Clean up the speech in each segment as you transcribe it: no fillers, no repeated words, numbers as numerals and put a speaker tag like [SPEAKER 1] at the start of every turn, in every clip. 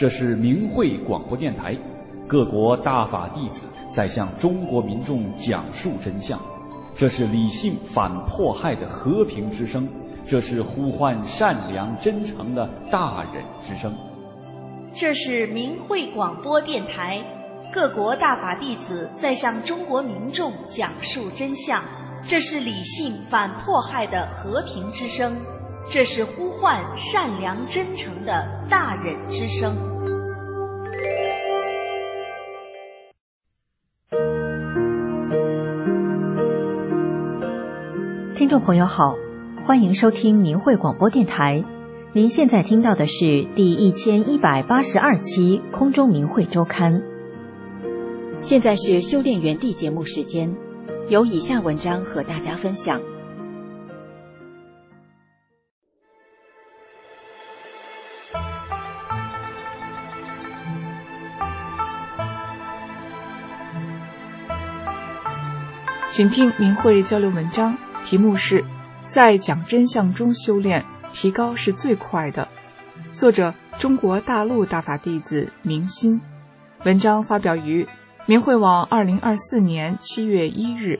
[SPEAKER 1] 这是明慧广播电台，各国大法弟子在向中国民众讲述真相。这是理性反迫害的和平之声，这是呼唤善良真诚的大忍之声。
[SPEAKER 2] 这是明慧广播电台，各国大法弟子在向中国民众讲述真相。这是理性反迫害的和平之声，这是呼唤善良真诚的大忍之声。
[SPEAKER 3] 听众朋友好，欢迎收听明慧广播电台。您现在听到的是第1182期空中明慧周刊。现在是修炼园地节目时间，由以下文章和大家分享。
[SPEAKER 4] 请听明慧交流文章，题目是在讲真相中修炼，提高是最快的。作者中国大陆大法弟子明心，文章发表于明慧网2024年7月1日。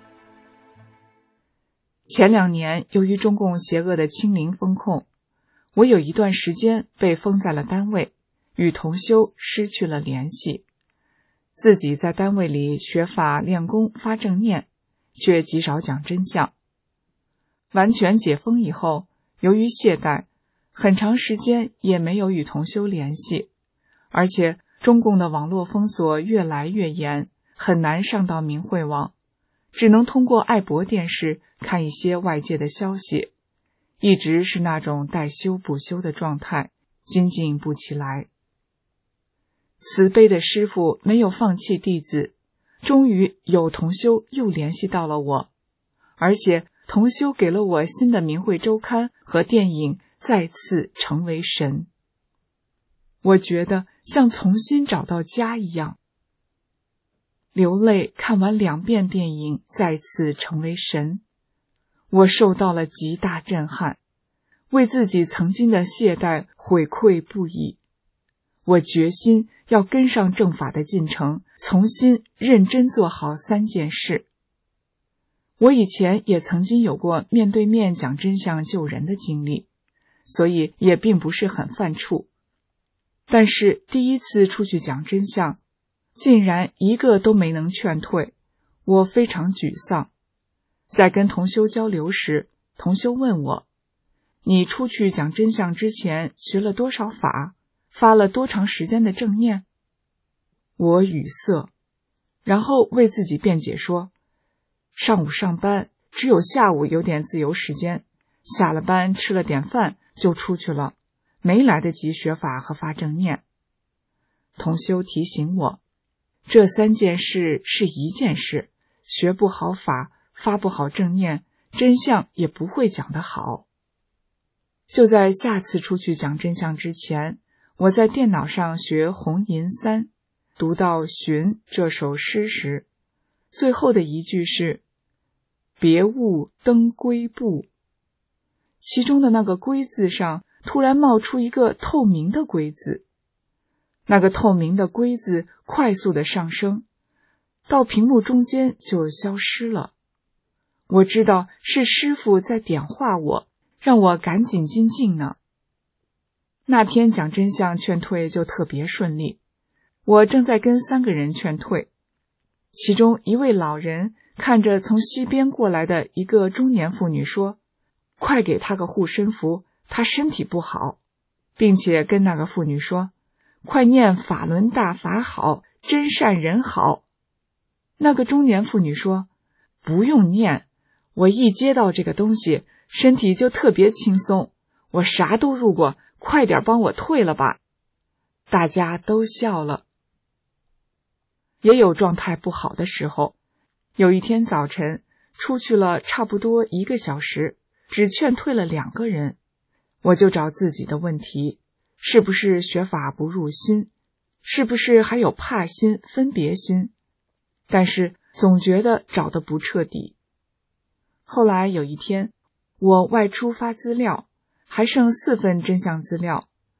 [SPEAKER 4] 前2年，由于中共邪恶的清零风控，我有一段时间被封在了单位，与同修失去了联系。自己在单位里学法练功发正念，却极少讲真相。完全解封以后，由于懈怠，很长时间也没有与同修联系，而且中共的网络封锁越来越严，很难上到明慧网，只能通过爱博电视看一些外界的消息，一直是那种待修不修的状态，精进不起来。慈悲的师父没有放弃弟子，终于有同修又联系到了我，而且同修给了我新的明慧周刊和电影，再次成为神。我觉得像重新找到家一样。流泪看完2遍电影，再次成为神。我受到了极大震撼，为自己曾经的懈怠悔愧不已。我决心要跟上正法的进程，重新认真做好3件事。我以前也曾经有过面对面讲真相救人的经历，所以也并不是很犯怵。但是第一次出去讲真相，竟然一个都没能劝退，我非常沮丧。在跟同修交流时，同修问我：你出去讲真相之前学了多少法？发了多长时间的正念？我语塞，然后为自己辩解说，上午上班，只有下午有点自由时间，下了班吃了点饭就出去了，没来得及学法和发正念。同修提醒我，这3件事是一件事，学不好法，发不好正念，真相也不会讲得好。就在下次出去讲真相之前，我在电脑上学红银3，读到寻这首诗时，最后的一句是别误登归部，其中的那个归字上突然冒出一个透明的归字，那个透明的归字快速的上升，到屏幕中间就消失了。我知道是师父在点化我，让我赶紧精进呢。那天讲真相劝退就特别顺利，我正在跟3个人劝退，其中一位老人看着从西边过来的一个中年妇女说，快给她个护身符，她身体不好，并且跟那个妇女说，快念法轮大法好，真善人好。那个中年妇女说，不用念，我一接到这个东西，身体就特别轻松，我啥都入过，快点帮我退了吧。大家都笑了。也有状态不好的时候，有一天早晨出去了差不多1个小时，只劝退了2个人，我就找自己的问题，是不是学法不入心，是不是还有怕心、分别心，但是总觉得找得不彻底。后来有一天，我外出发资料，还剩4份真相资料，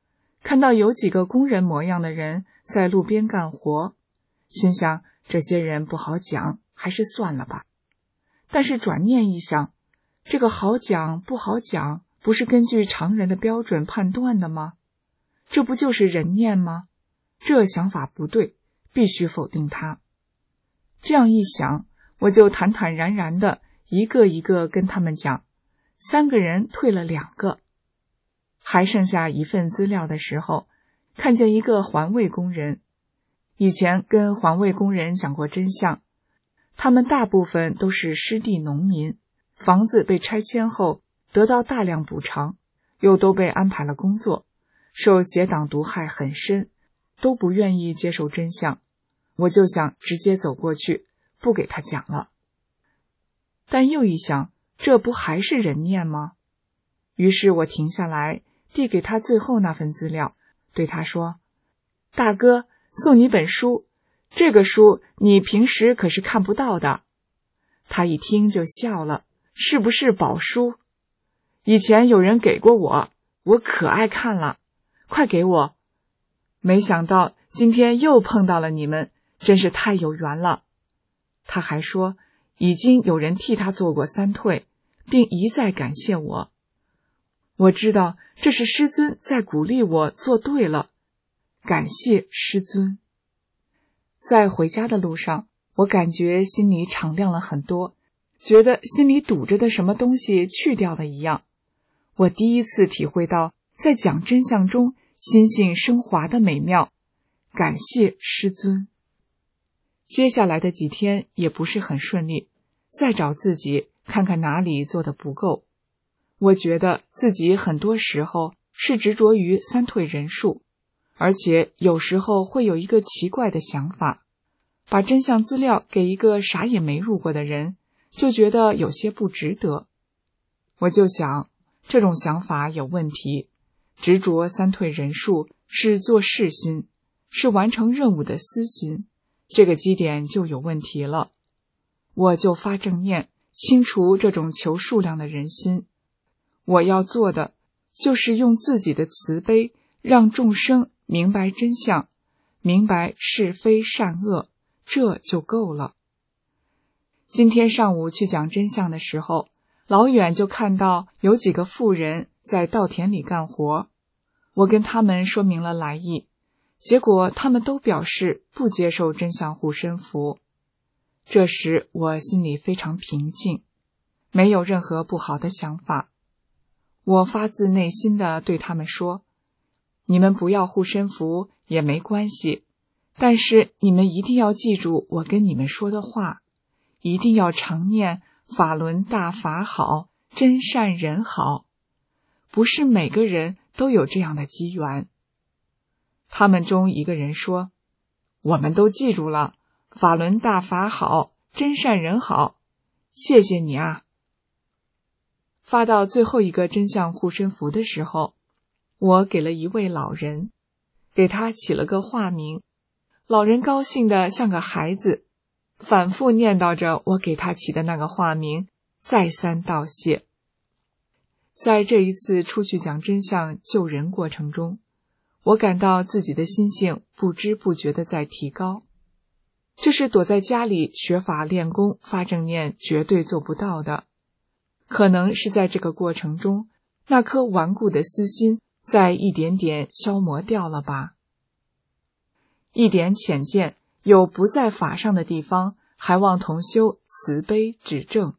[SPEAKER 4] 看到有几个工人模样的人在路边干活，心想这些人不好讲，还是算了吧。但是转念一想，这个好讲不好讲，不是根据常人的标准判断的吗？这不就是人念吗？这想法不对，必须否定它。这样一想，我就坦坦然然的一个一个跟他们讲，3个人退了2个。还剩下一份资料的时候，看见一个环卫工人。以前跟环卫工人讲过真相，他们大部分都是失地农民，房子被拆迁后得到大量补偿，又都被安排了工作，受邪党毒害很深，都不愿意接受真相。我就想直接走过去，不给他讲了。但又一想，这不还是人念吗？于是我停下来，递给他最后那份资料，对他说：大哥，送你本书，这个书你平时可是看不到的。他一听就笑了，是不是宝书？以前有人给过我，我可爱看了，快给我。没想到今天又碰到了你们，真是太有缘了。他还说已经有人替他做过3退，并一再感谢我。我知道这是师尊在鼓励我做对了，感谢师尊。在回家的路上，我感觉心里敞亮了很多，觉得心里堵着的什么东西去掉了一样。我第一次体会到在讲真相中心性升华的美妙，感谢师尊。接下来的几天也不是很顺利，再找自己看看哪里做得不够。我觉得自己很多时候是执着于3退人数，而且有时候会有一个奇怪的想法，把真相资料给一个啥也没入过的人，就觉得有些不值得。我就想，这种想法有问题，执着3退人数是做事心，是完成任务的私心，这个基点就有问题了。我就发正念，清除这种求数量的人心。我要做的就是用自己的慈悲，让众生明白真相，明白是非善恶，这就够了。今天上午去讲真相的时候，老远就看到有几个妇人在稻田里干活，我跟他们说明了来意，结果他们都表示不接受真相护身符。这时我心里非常平静，没有任何不好的想法。我发自内心地对他们说，你们不要护身符也没关系，但是你们一定要记住我跟你们说的话，一定要常念法轮大法好，真善人好。不是每个人都有这样的机缘。他们中一个人说，我们都记住了，法轮大法好，真善人好，谢谢你啊。发到最后一个真相护身符的时候，我给了一位老人，给他起了个化名。老人高兴得像个孩子，反复念叨着我给他起的那个化名，再三道谢。在这一次出去讲真相救人过程中，我感到自己的心性不知不觉地在提高，这是躲在家里学法练功发正念绝对做不到的。可能是在这个过程中，那颗顽固的私心在一点点消磨掉了吧。一点浅见，有不在法上的地方，还望同修慈悲指正。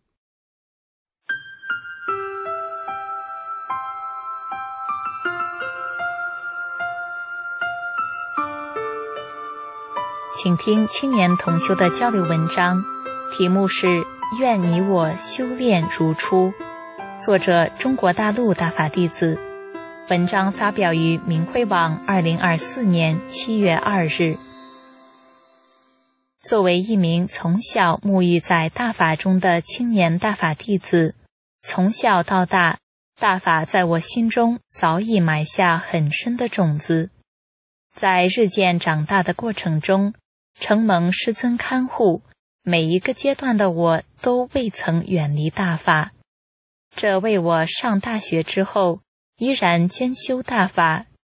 [SPEAKER 3] 请听青年同修的交流文章，题目是愿你我修炼如初，作者中国大陆大法弟子。文章发表于明慧网2024年7月2日。作为一名从小沐浴在大法中的青年大法弟子，从小到大，大法在我心中早已埋下很深的种子。在日渐长大的过程中，承蒙师尊看护，每一个阶段的我都未曾远离大法，这为我上大学之后依然兼修大法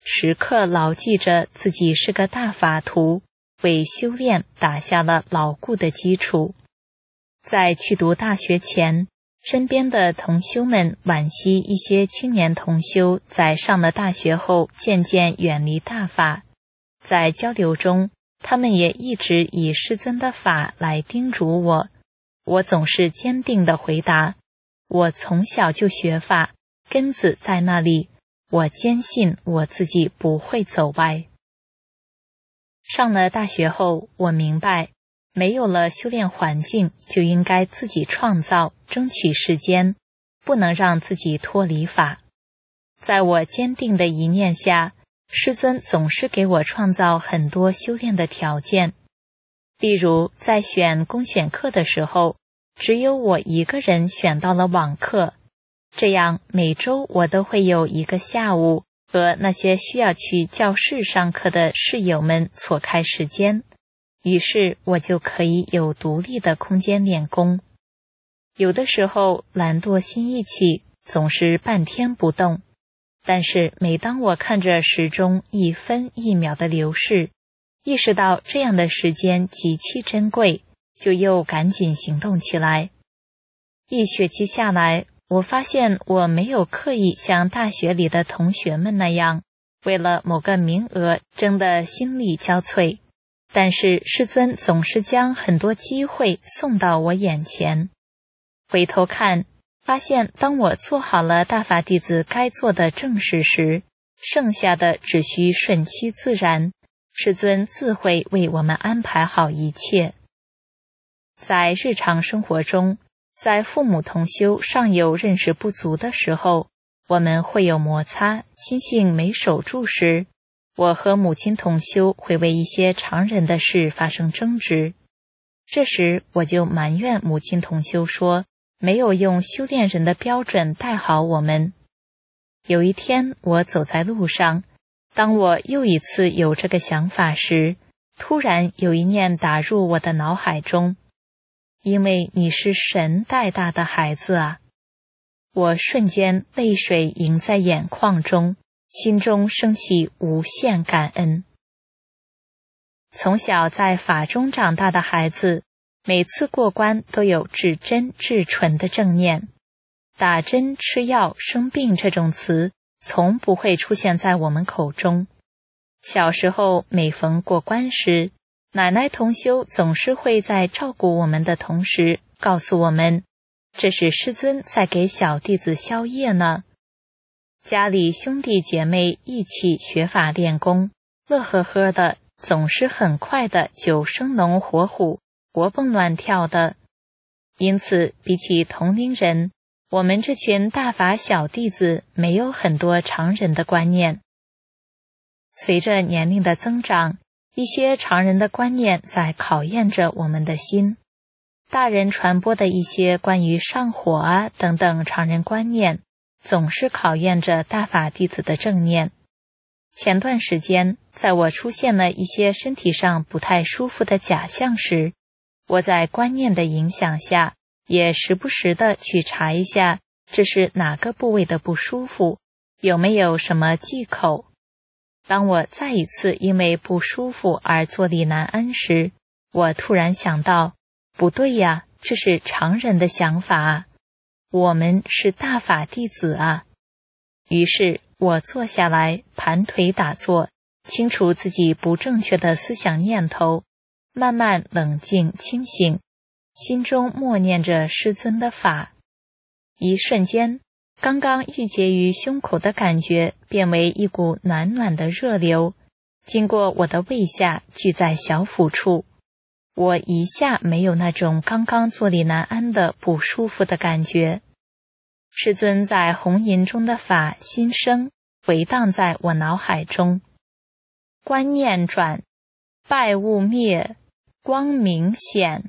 [SPEAKER 5] 时刻牢记着自己是个大法徒，为修炼打下了牢固的基础。在去读大学前，身边的同修们惋惜一些青年同修在上了大学后渐渐远离大法。在交流中，他们也一直以师尊的法来叮嘱我，我总是坚定地回答，我从小就学法，根子在那里，我坚信我自己不会走歪。上了大学后，我明白没有了修炼环境，就应该自己创造，争取时间，不能让自己脱离法。在我坚定的一念下，师尊总是给我创造很多修炼的条件。例如在选公选课的时候，只有我一个人选到了网课，这样每周我都会有一个下午和那些需要去教室上课的室友们错开时间，于是我就可以有独立的空间练功。有的时候懒惰心一起，总是半天不动，但是每当我看着时钟一分一秒的流逝，意识到这样的时间极其珍贵，就又赶紧行动起来。一学期下来，我发现我没有刻意像大学里的同学们那样，为了某个名额争得心力交瘁，但是师尊总是将很多机会送到我眼前。回头看，发现当我做好了大法弟子该做的正事时，剩下的只需顺其自然，师尊自会为我们安排好一切。在日常生活中，在父母同修尚有认识不足的时候，我们会有摩擦，心性没守住时，我和母亲同修会为一些常人的事发生争执。这时我就埋怨母亲同修说，没有用修炼人的标准带好我们。有一天我走在路上，当我又一次有这个想法时，突然有一念打入我的脑海中，因为你是神带大的孩子啊！我瞬间泪水盈在眼眶中，心中升起无限感恩。从小在法中长大的孩子，每次过关都有至真至纯的正念。打针、吃药、生病这种词从不会出现在我们口中。小时候每逢过关时，奶奶同修总是会在照顾我们的同时告诉我们，这是师尊在给小弟子消业呢。家里兄弟姐妹一起学法练功，乐呵呵的，总是很快的就生龙活虎，活蹦乱跳的。因此比起同龄人，我们这群大法小弟子没有很多常人的观念。随着年龄的增长，一些常人的观念在考验着我们的心。大人传播的一些关于上火啊等等常人观念，总是考验着大法弟子的正念。前段时间，在我出现了一些身体上不太舒服的假象时，我在观念的影响下，也时不时的去查一下，这是哪个部位的不舒服，有没有什么忌口。当我再一次因为不舒服而坐立难安时，我突然想到，不对呀，这是常人的想法啊，我们是大法弟子啊。于是我坐下来，盘腿打坐，清除自己不正确的思想念头，慢慢冷静清醒，心中默念着师尊的法。一瞬间，刚刚郁结于胸口的感觉变为一股暖暖的热流，经过我的胃下聚在小腹处。我一下没有那种刚刚坐立难安的不舒服的感觉。师尊在红银中的法心声回荡在我脑海中，观念转，败物灭，光明显。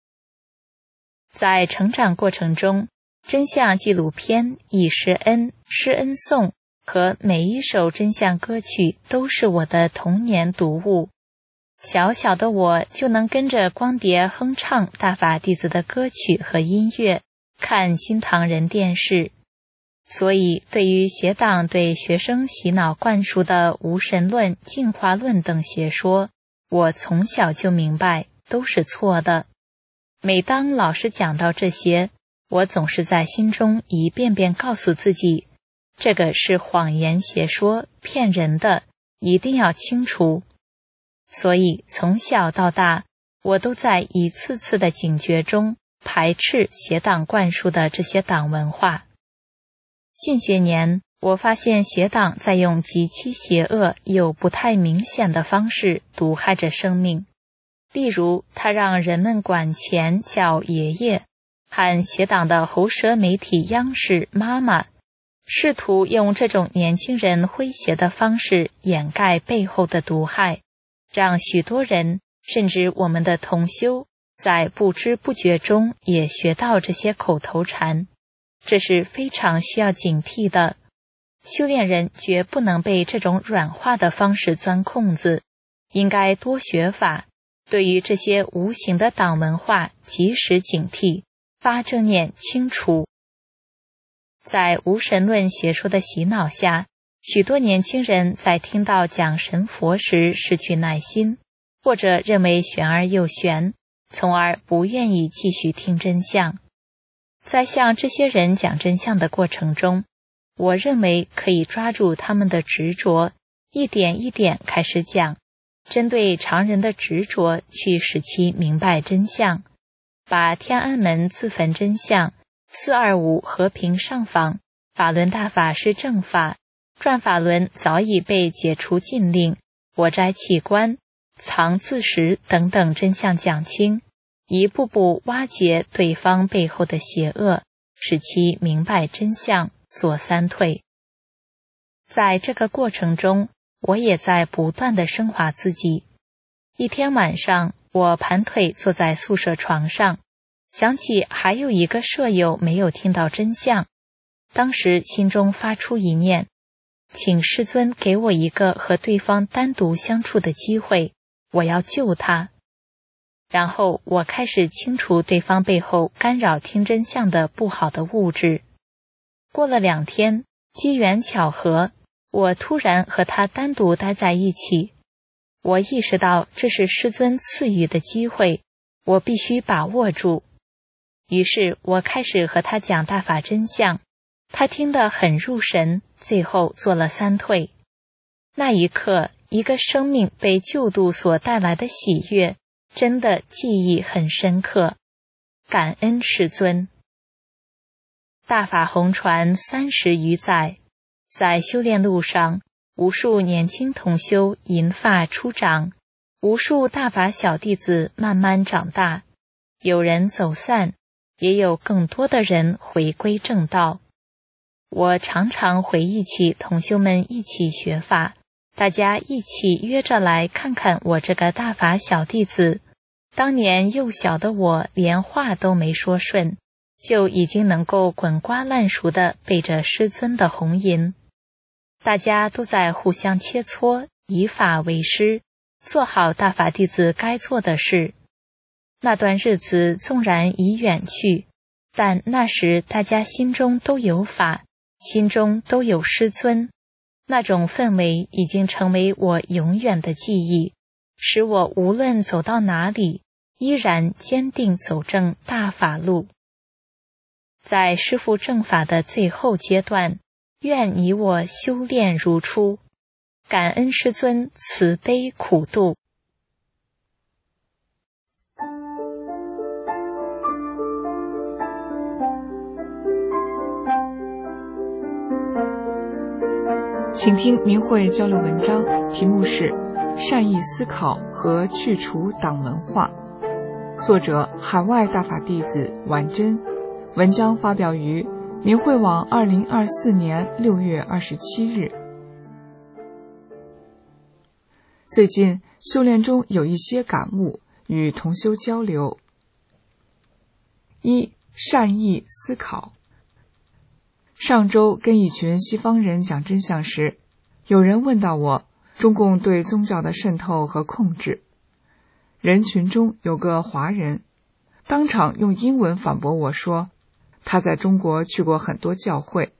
[SPEAKER 5] 在成长过程中，真相纪录片、忆师恩、师恩颂和每一首真相歌曲都是我的童年读物。小小的我就能跟着光碟哼唱大法弟子的歌曲和音乐，看新唐人电视。 所以对于邪党对学生洗脑灌输的无神论、进化论等邪说，我从小就明白都是错的。每当老师讲到这些，我总是在心中一遍遍告诉自己，这个是谎言邪说，骗人的，一定要清除。所以从小到大，我都在一次次的警觉中排斥邪党灌输的这些党文化。近些年，我发现邪党在用极其邪恶又不太明显的方式毒害着生命。例如，他让人们管钱叫爷爷，和邪党的喉舌媒体央视妈妈，试图用这种年轻人诙谐的方式掩盖背后的毒害，让许多人，甚至我们的同修，在不知不觉中也学到这些口头禅。这是非常需要警惕的。修炼人绝不能被这种软化的方式钻空子，应该多学法，对于这些无形的党文化及时警惕，发正念清除。在无神论邪说的洗脑下，许多年轻人在听到讲神佛时失去耐心，或者认为玄而又玄，从而不愿意继续听真相。在向这些人讲真相的过程中，我认为可以抓住他们的执着，一点一点开始讲，针对常人的执着去使其明白真相，把天安门自焚真相、425和平上访、法轮大法是正法、转法轮早已被解除禁令、火灾器官、藏自食等等真相讲清，一步步挖掘对方背后的邪恶，使其明白真相，做三退。在这个过程中，我也在不断地升华自己。一天晚上，我盘腿坐在宿舍床上，想起还有一个舍友没有听到真相，当时心中发出一念，请师尊给我一个和对方单独相处的机会，我要救他。然后我开始清除对方背后干扰听真相的不好的物质。过了2天，机缘巧合，我突然和他单独待在一起。我意识到这是师尊赐予的机会，我必须把握住。于是我开始和他讲大法真相，他听得很入神，最后做了3退。那一刻，一个生命被救度所带来的喜悦，真的记忆很深刻，感恩师尊。大法红传30余载，在修炼路上，无数年轻同修银发初长，无数大法小弟子慢慢长大，有人走散，也有更多的人回归正道。我常常回忆起同修们一起学法，大家一起约着来看看我这个大法小弟子。当年幼小的我连话都没说顺，就已经能够滚瓜烂熟地背着师尊的红吟。大家都在互相切磋，以法为师，做好大法弟子该做的事。那段日子纵然已远去，但那时大家心中都有法，心中都有师尊，那种氛围已经成为我永远的记忆，使我无论走到哪里，依然坚定走正大法路。在师父正法的最后阶段，愿你我修炼如初，感恩师尊慈悲苦度。
[SPEAKER 4] 请听明慧交流文章，题目是善意思考和去除党文化，作者海外大法弟子婉珍，文章发表于明慧网2024年6月27日。最近修炼中有一些感悟，与同修交流。1. 善意思考。上周跟一群西方人讲真相时，有人问到我中共对宗教的渗透和控制。人群中有个华人，当场用英文反驳我说，他在中国去过很多教会，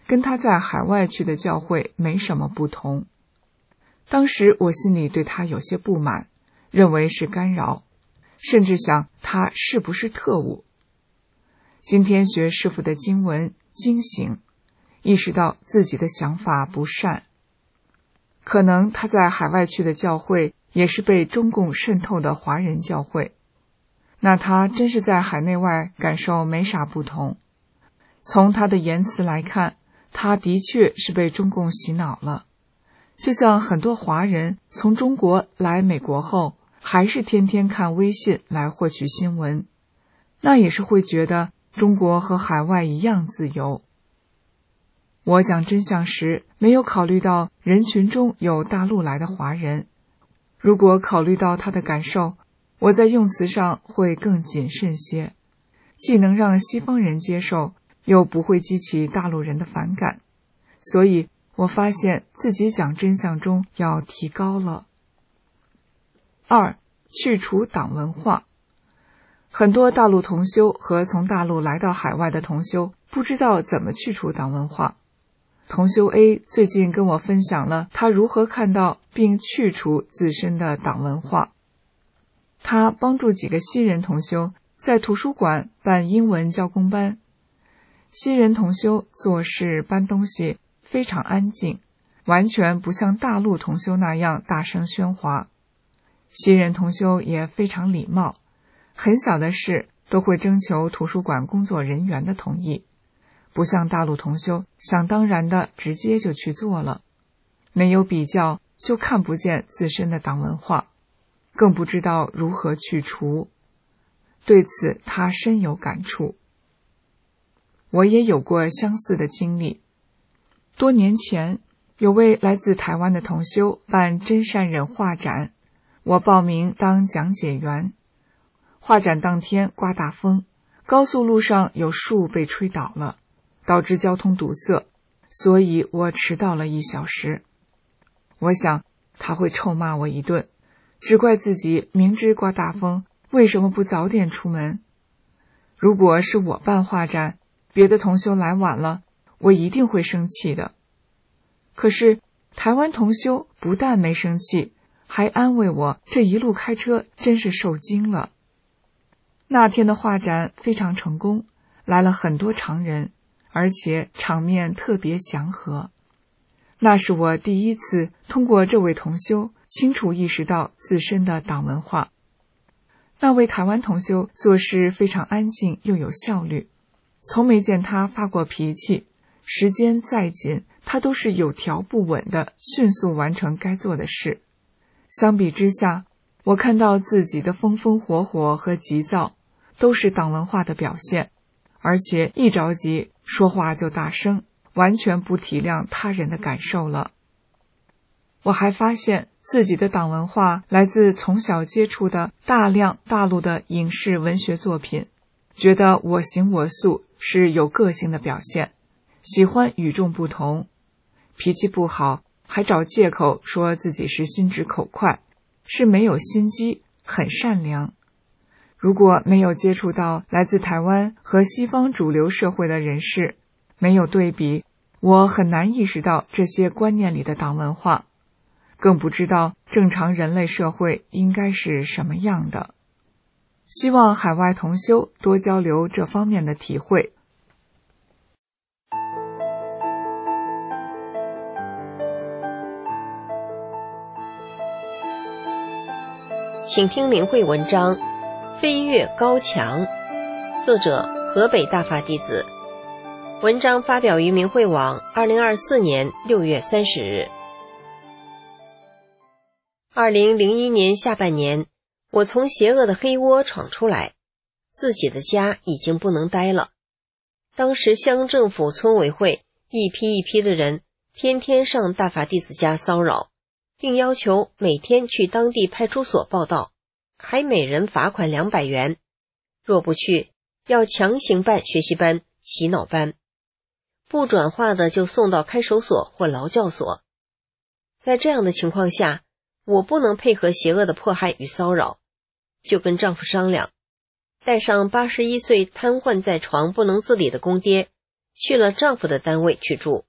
[SPEAKER 4] 跟他在海外去的教会没什么不同。当时我心里对他有些不满，认为是干扰，甚至想他是不是特务。今天学师父的经文惊醒，意识到自己的想法不善。可能他在海外去的教会也是被中共渗透的华人教会，那他真是在海内外感受没啥不同。从他的言辞来看，他的确是被中共洗脑了。就像很多华人从中国来美国后，还是天天看微信来获取新闻，那也是会觉得中国和海外一样自由。我讲真相时，没有考虑到人群中有大陆来的华人。如果考虑到他的感受，我在用词上会更谨慎些，既能让西方人接受，又不会激起大陆人的反感。所以我发现自己讲真相中要提高了。2. 去除党文化。很多大陆同修和从大陆来到海外的同修不知道怎么去除党文化。同修 A 最近跟我分享了他如何看到并去除自身的党文化。他帮助几个新人同修在图书馆办英文教工班。新人同修做事搬东西非常安静，完全不像大陆同修那样大声喧哗。新人同修也非常礼貌，很小的事都会征求图书馆工作人员的同意，不像大陆同修想当然的直接就去做了，没有比较就看不见自身的党文化，更不知道如何去除。对此他深有感触。我也有过相似的经历。多年前，有位来自台湾的同修办真善忍画展，我报名当讲解员。画展当天刮大风，高速路上有树被吹倒了，导致交通堵塞，所以我迟到了1小时。我想他会臭骂我一顿，只怪自己明知刮大风，为什么不早点出门？如果是我办画展，别的同修来晚了，我一定会生气的。可是台湾同修不但没生气，还安慰我这一路开车真是受惊了。那天的画展非常成功，来了很多常人，而且场面特别祥和。那是我第一次通过这位同修清楚意识到自身的党文化。那位台湾同修做事非常安静又有效率，从没见他发过脾气，时间再紧，他都是有条不紊地迅速完成该做的事。相比之下，我看到自己的风风火火和急躁，都是党文化的表现，而且一着急说话就大声，完全不体谅他人的感受了。我还发现自己的党文化来自从小接触的大量大陆的影视文学作品，觉得我行我素是有个性的表现，喜欢与众不同，脾气不好还找借口说自己是心直口快，是没有心机，很善良。如果没有接触到来自台湾和西方主流社会的人士，没有对比，我很难意识到这些观念里的党文化，更不知道正常人类社会应该是什么样的。希望海外同修多交流这方面的体会。
[SPEAKER 6] 请听明慧文章《飞越高墙》，作者河北大法弟子。文章发表于明慧网2024年6月30日。2001年下半年，我从邪恶的黑窝闯出来，自己的家已经不能待了。当时乡政府村委会一批一批的人天天上大法弟子家骚扰，并要求每天去当地派出所报到，还每人罚款200元，若不去要强行办学习班、洗脑班，不转化的就送到看守所或劳教所。在这样的情况下，我不能配合邪恶的迫害与骚扰，就跟丈夫商量，带上81岁瘫痪在床不能自理的公爹， 去了丈夫的单位去住。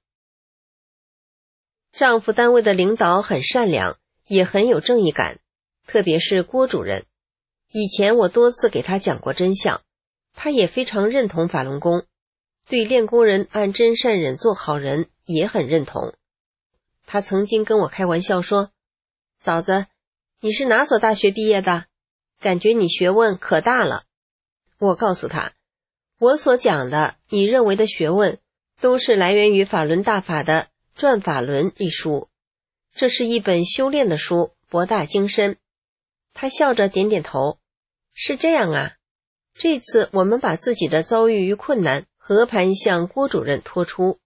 [SPEAKER 6] 丈夫单位的领导很善良，也很有正义感，特别是郭主任。以前我多次给他讲过真相，他也非常认同法轮功，对练功人按真善忍做好人也很认同。他曾经跟我开玩笑说，嫂子，你是哪所大学毕业的？感觉你学问可大了。我告诉他，我所讲的你认为的学问都是来源于法轮大法的《转法轮》一书，这是一本修炼的书，博大精深。他笑着点点头，是这样啊。这次我们把自己的遭遇与困难和盘向郭主任托出。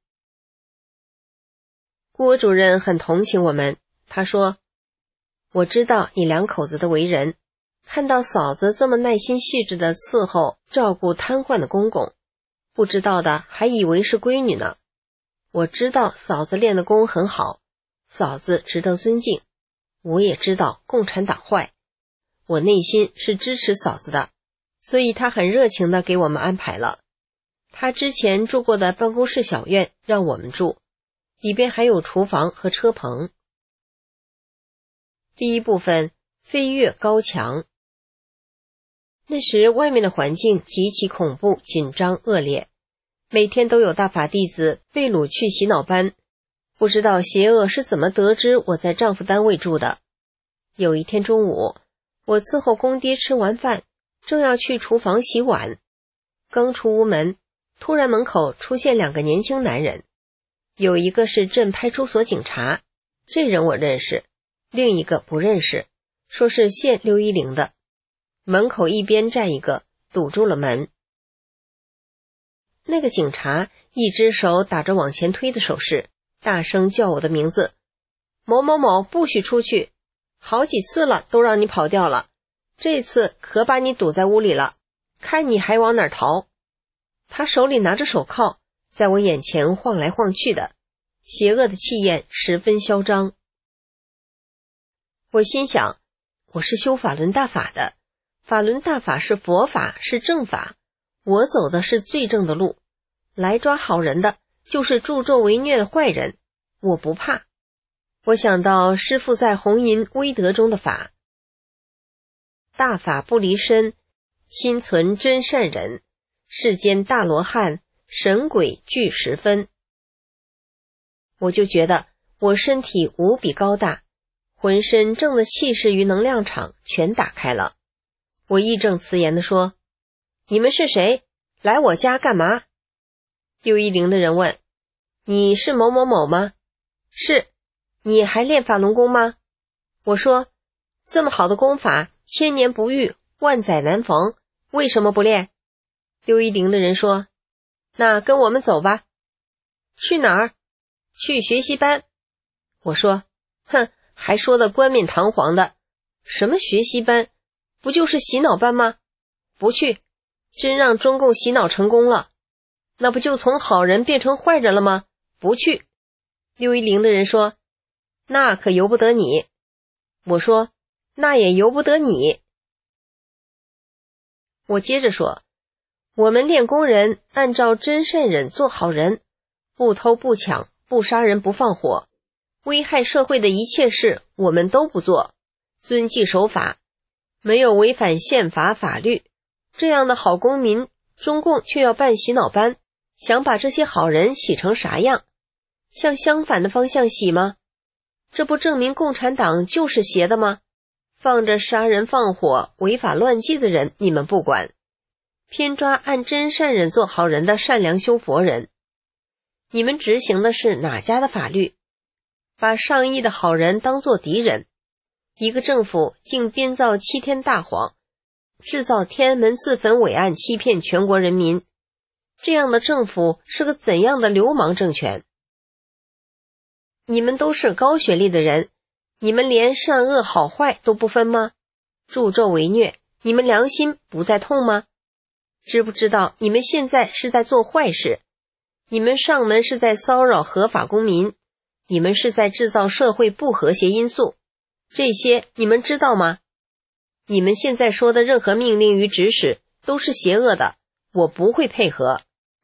[SPEAKER 6] 郭主任很同情我们，他说，我知道你两口子的为人，看到嫂子这么耐心细致地伺候照顾瘫痪的公公，不知道的还以为是闺女呢。我知道嫂子练的功很好，嫂子值得尊敬，我也知道共产党坏，我内心是支持嫂子的，所以他很热情地给我们安排了。他之前住过的办公室小院让我们住，里边还有厨房和车棚。第一部分，飞越高墙。那时外面的环境极其恐怖、紧张、恶劣，每天都有大法弟子被掳去洗脑班。不知道邪恶是怎么得知我在丈夫单位住的。有一天中午，我伺候公爹吃完饭，正要去厨房洗碗，刚出屋门，突然门口出现两个年轻男人，有一个是镇派出所警察，这人我认识，另一个不认识，说是县610的。门口一边站一个，堵住了门。那个警察一只手打着往前推的手势，大声叫我的名字，某某某，不许出去，好几次了都让你跑掉了，这次可把你堵在屋里了，看你还往哪儿逃。他手里拿着手铐，在我眼前晃来晃去的，邪恶的气焰十分嚣张。我心想，我是修法轮大法的，法轮大法是佛法，是正法，我走的是最正的路，来抓好人的就是助纣为虐的坏人，我不怕。我想到师父在弘淫威德中的法，大法不离身，心存真善忍，世间大罗汉神鬼俱十分。我就觉得我身体无比高大，浑身正的气势与能量场全打开了。我义正辞严地说，你们是谁？来我家干嘛？610的人问，你是某某某吗？是。你还练法轮功吗？我说，这么好的功法，千年不遇，万载难逢，为什么不练？610的人说，那跟我们走吧。去哪儿？去学习班。我说，哼，还说的冠冕堂皇的，什么学习班，不就是洗脑班吗？不去，真让中共洗脑成功了，那不就从好人变成坏人了吗？不去。610的人说，那可由不得你。我说，那也由不得你。我接着说，我们练功人按照真善忍做好人，不偷不抢，不杀人不放火，危害社会的一切事我们都不做，遵纪守法，没有违反宪法法律，这样的好公民，中共却要办洗脑班，想把这些好人洗成啥样？向相反的方向洗吗？这不证明共产党就是邪的吗？放着杀人放火违法乱纪的人你们不管，偏抓按真善忍做好人的善良修佛人。你们执行的是哪家的法律？把上亿的好人当作敌人，一个政府竟编造7天大谎，制造天安门自焚伪案，欺骗全国人民。这样的政府是个怎样的流氓政权？你们都是高学历的人，你们连善恶好坏都不分吗？助纣为虐，你们良心不再痛吗？知不知道你们现在是在做坏事？你们上门是在骚扰合法公民，你们是在制造社会不和谐因素，这些你们知道吗？你们现在说的任何命令与指使都是邪恶的，我不会配合。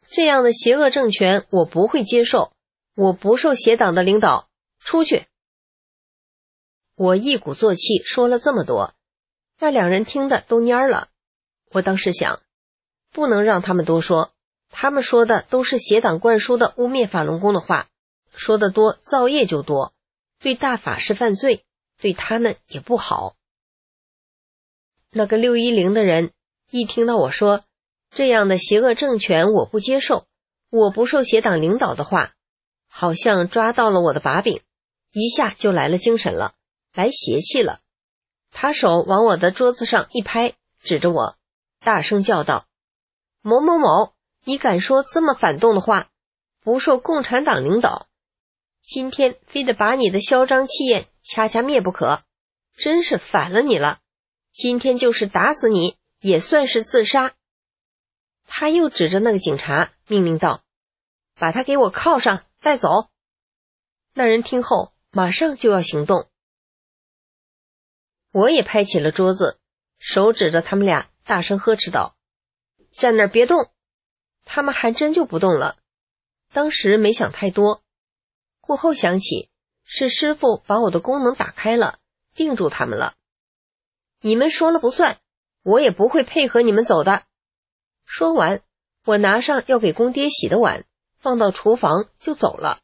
[SPEAKER 6] 这样的邪恶政权我不会接受，我不受邪党的领导，出去。我一鼓作气说了这么多，那两人听得都蔫了。我当时想，不能让他们多说，他们说的都是邪党灌输的污蔑法轮功的话，说得多造业就多，对大法是犯罪，对他们也不好。那个610的人一听到我说这样的邪恶政权我不接受，我不受邪党领导的话，好像抓到了我的把柄，一下就来了精神了，来邪气了。他手往我的桌子上一拍，指着我大声叫道：某某某，你敢说这么反动的话，不受共产党领导，今天非得把你的嚣张气焰掐掐灭不可，真是反了你了，今天就是打死你也算是自杀。他又指着那个警察命令道：把他给我铐上带走。那人听后马上就要行动。我也拍起了桌子，手指着他们俩大声呵斥道：站那儿别动。他们还真就不动了。当时没想太多，过后想起是师父把我的功能打开了，定住他们了。你们说了不算，我也不会配合你们走的。说完，我拿上要给公爹洗的碗，放到厨房就走了。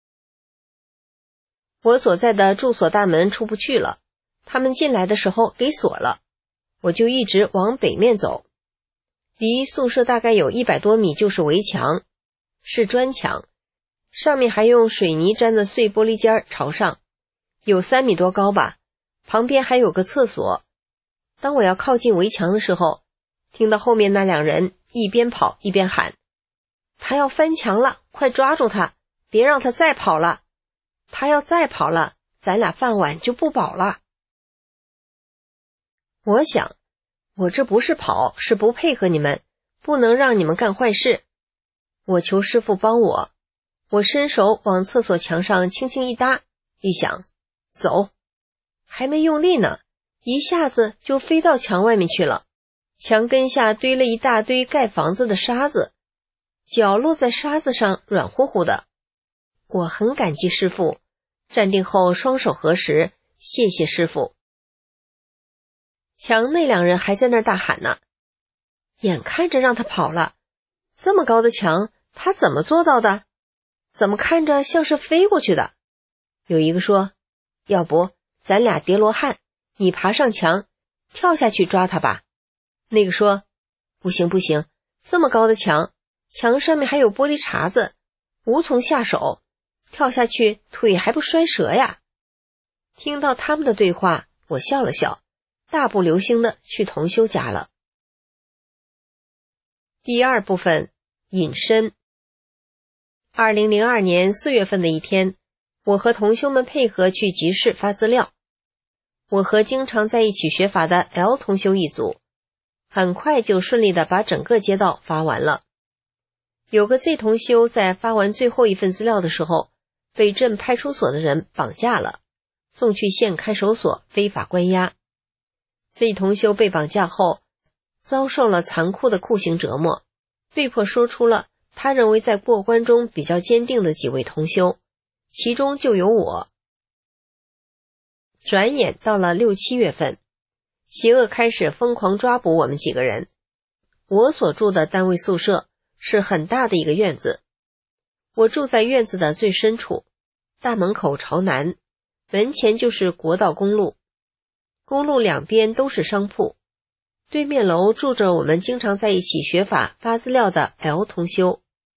[SPEAKER 6] 我所在的住所大门出不去了，他们进来的时候给锁了，我就一直往北面走。离宿舍大概有100多米就是围墙，是砖墙，上面还用水泥粘的碎玻璃尖朝上，有3米多高吧，旁边还有个厕所。当我要靠近围墙的时候，听到后面那两人一边跑一边喊：他要翻墙了，快抓住他，别让他再跑了，他要再跑了，咱俩饭碗就不保了。我想，我这不是跑，是不配合你们，不能让你们干坏事。我求师父帮我，我伸手往厕所墙上轻轻一搭，一想，走，还没用力呢，一下子就飞到墙外面去了。墙根下堆了一大堆盖房子的沙子，脚落在沙子上软乎乎的。我很感激师父，站定后双手合十，谢谢师父。墙那两人还在那儿大喊呢，眼看着让他跑了，这么高的墙他怎么做到的？怎么看着像是飞过去的？有一个说，要不咱俩叠罗汉，你爬上墙跳下去抓他吧。那个说，不行不行，这么高的墙，墙上面还有玻璃碴子，无从下手，跳下去腿还不摔折呀。听到他们的对话，我笑了笑，大步流星的去同修家了。第二部分，隐身。2002年4月份的一天，我和同修们配合去集市发资料。我和经常在一起学法的 L 同修一组，很快就顺利的把整个街道发完了。有个 Z 同修在发完最后一份资料的时候，被镇派出所的人绑架了，送去县看守所非法关押。Z 同修被绑架后，遭受了残酷的酷刑折磨，被迫说出了他认为在过关中比较坚定的几位同修，其中就有我。转眼到了6、7月份，邪恶开始疯狂抓捕我们几个人。我所住的单位宿舍是很大的一个院子，我住在院子的最深处，大门口朝南，门前就是国道公路，公路两边都是商铺。对面楼住着我们经常在一起学法发资料的 L 同修。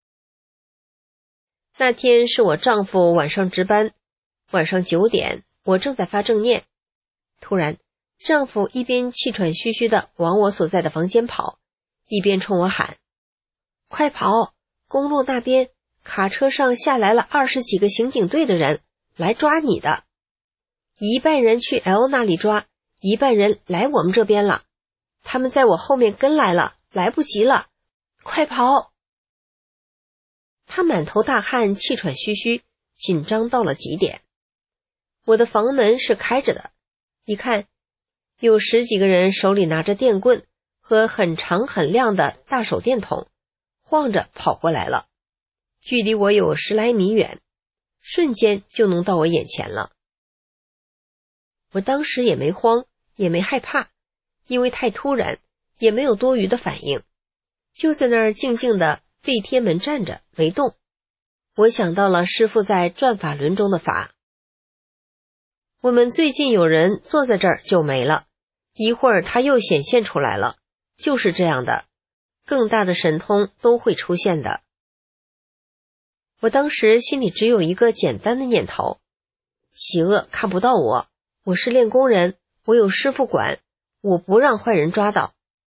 [SPEAKER 6] 那天是我丈夫晚上值班，晚上9点，我正在发正念，突然丈夫一边气喘吁吁地往我所在的房间跑，一边冲我喊，快跑，公路那边卡车上下来了20几个刑警队的人来抓你的，一半人去 L 那里抓，一半人来我们这边了，他们在我后面跟来了，来不及了，快跑。他满头大汗，气喘吁吁，紧张到了极点。我的房门是开着的，一看有10几个人手里拿着电棍和很长很亮的大手电筒， 晃着跑过来了，距离我有10来米远，瞬间就能到我眼前了。我当时也没慌，也没害怕，因为太突然，也没有多余的反应，就在那儿静静地背贴门站着没动。我想到了师父在转法轮中的法，我们最近有人坐在这儿就没了，一会儿他又显现出来了，就是这样的，更大的神通都会出现的。我当时心里只有一个简单的念头，邪恶看不到我，我是练功人，我有师父管，我不让坏人抓到。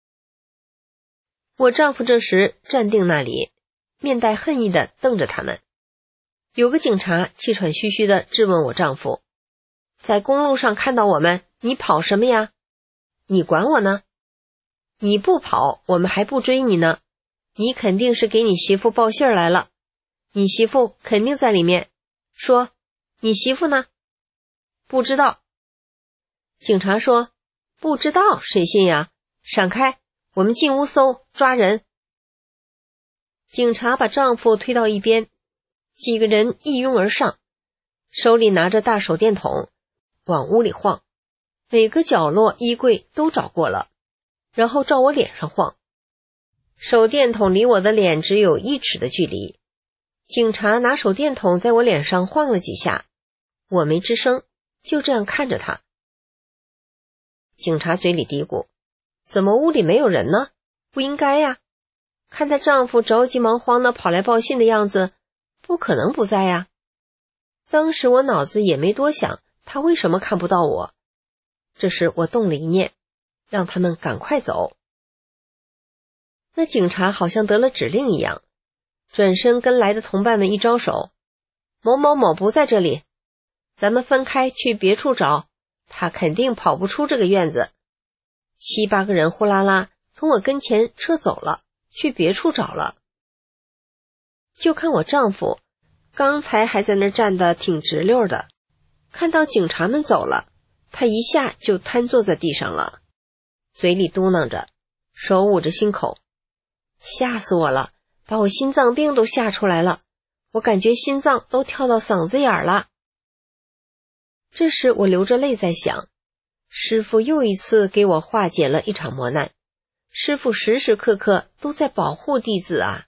[SPEAKER 6] 我丈夫这时站定那里，面带恨意地瞪着他们。有个警察气喘吁吁地质问我丈夫，在公路上看到我们，你跑什么呀？你管我呢？你不跑，我们还不追你呢。你肯定是给你媳妇报信儿来了，你媳妇肯定在里面。说，你媳妇呢？不知道。警察说，不知道谁信呀？闪开，我们进屋搜，抓人。警察把丈夫推到一边，几个人一拥而上，手里拿着大手电筒往屋里晃，每个角落衣柜都找过了，然后照我脸上晃。手电筒离我的脸只有1尺的距离，警察拿手电筒在我脸上晃了几下，我没吱声，就这样看着他。警察嘴里嘀咕，怎么屋里没有人呢？不应该呀，看她丈夫着急忙慌地跑来报信的样子，不可能不在呀。当时我脑子也没多想，他为什么看不到我？这时我动了一念，让他们赶快走。那警察好像得了指令一样，转身跟来的同伴们一招手，某某某不在这里，咱们分开去别处找，他肯定跑不出这个院子。7、8个人呼啦啦从我跟前撤走了，去别处找了。就看我丈夫刚才还在那儿站得挺直溜的，看到警察们走了，他一下就瘫坐在地上了，嘴里嘟囔着，手捂着心口，吓死我了，把我心脏病都吓出来了，我感觉心脏都跳到嗓子眼了。这时我流着泪在想，师父又一次给我化解了一场磨难，师父时时刻刻都在保护弟子啊。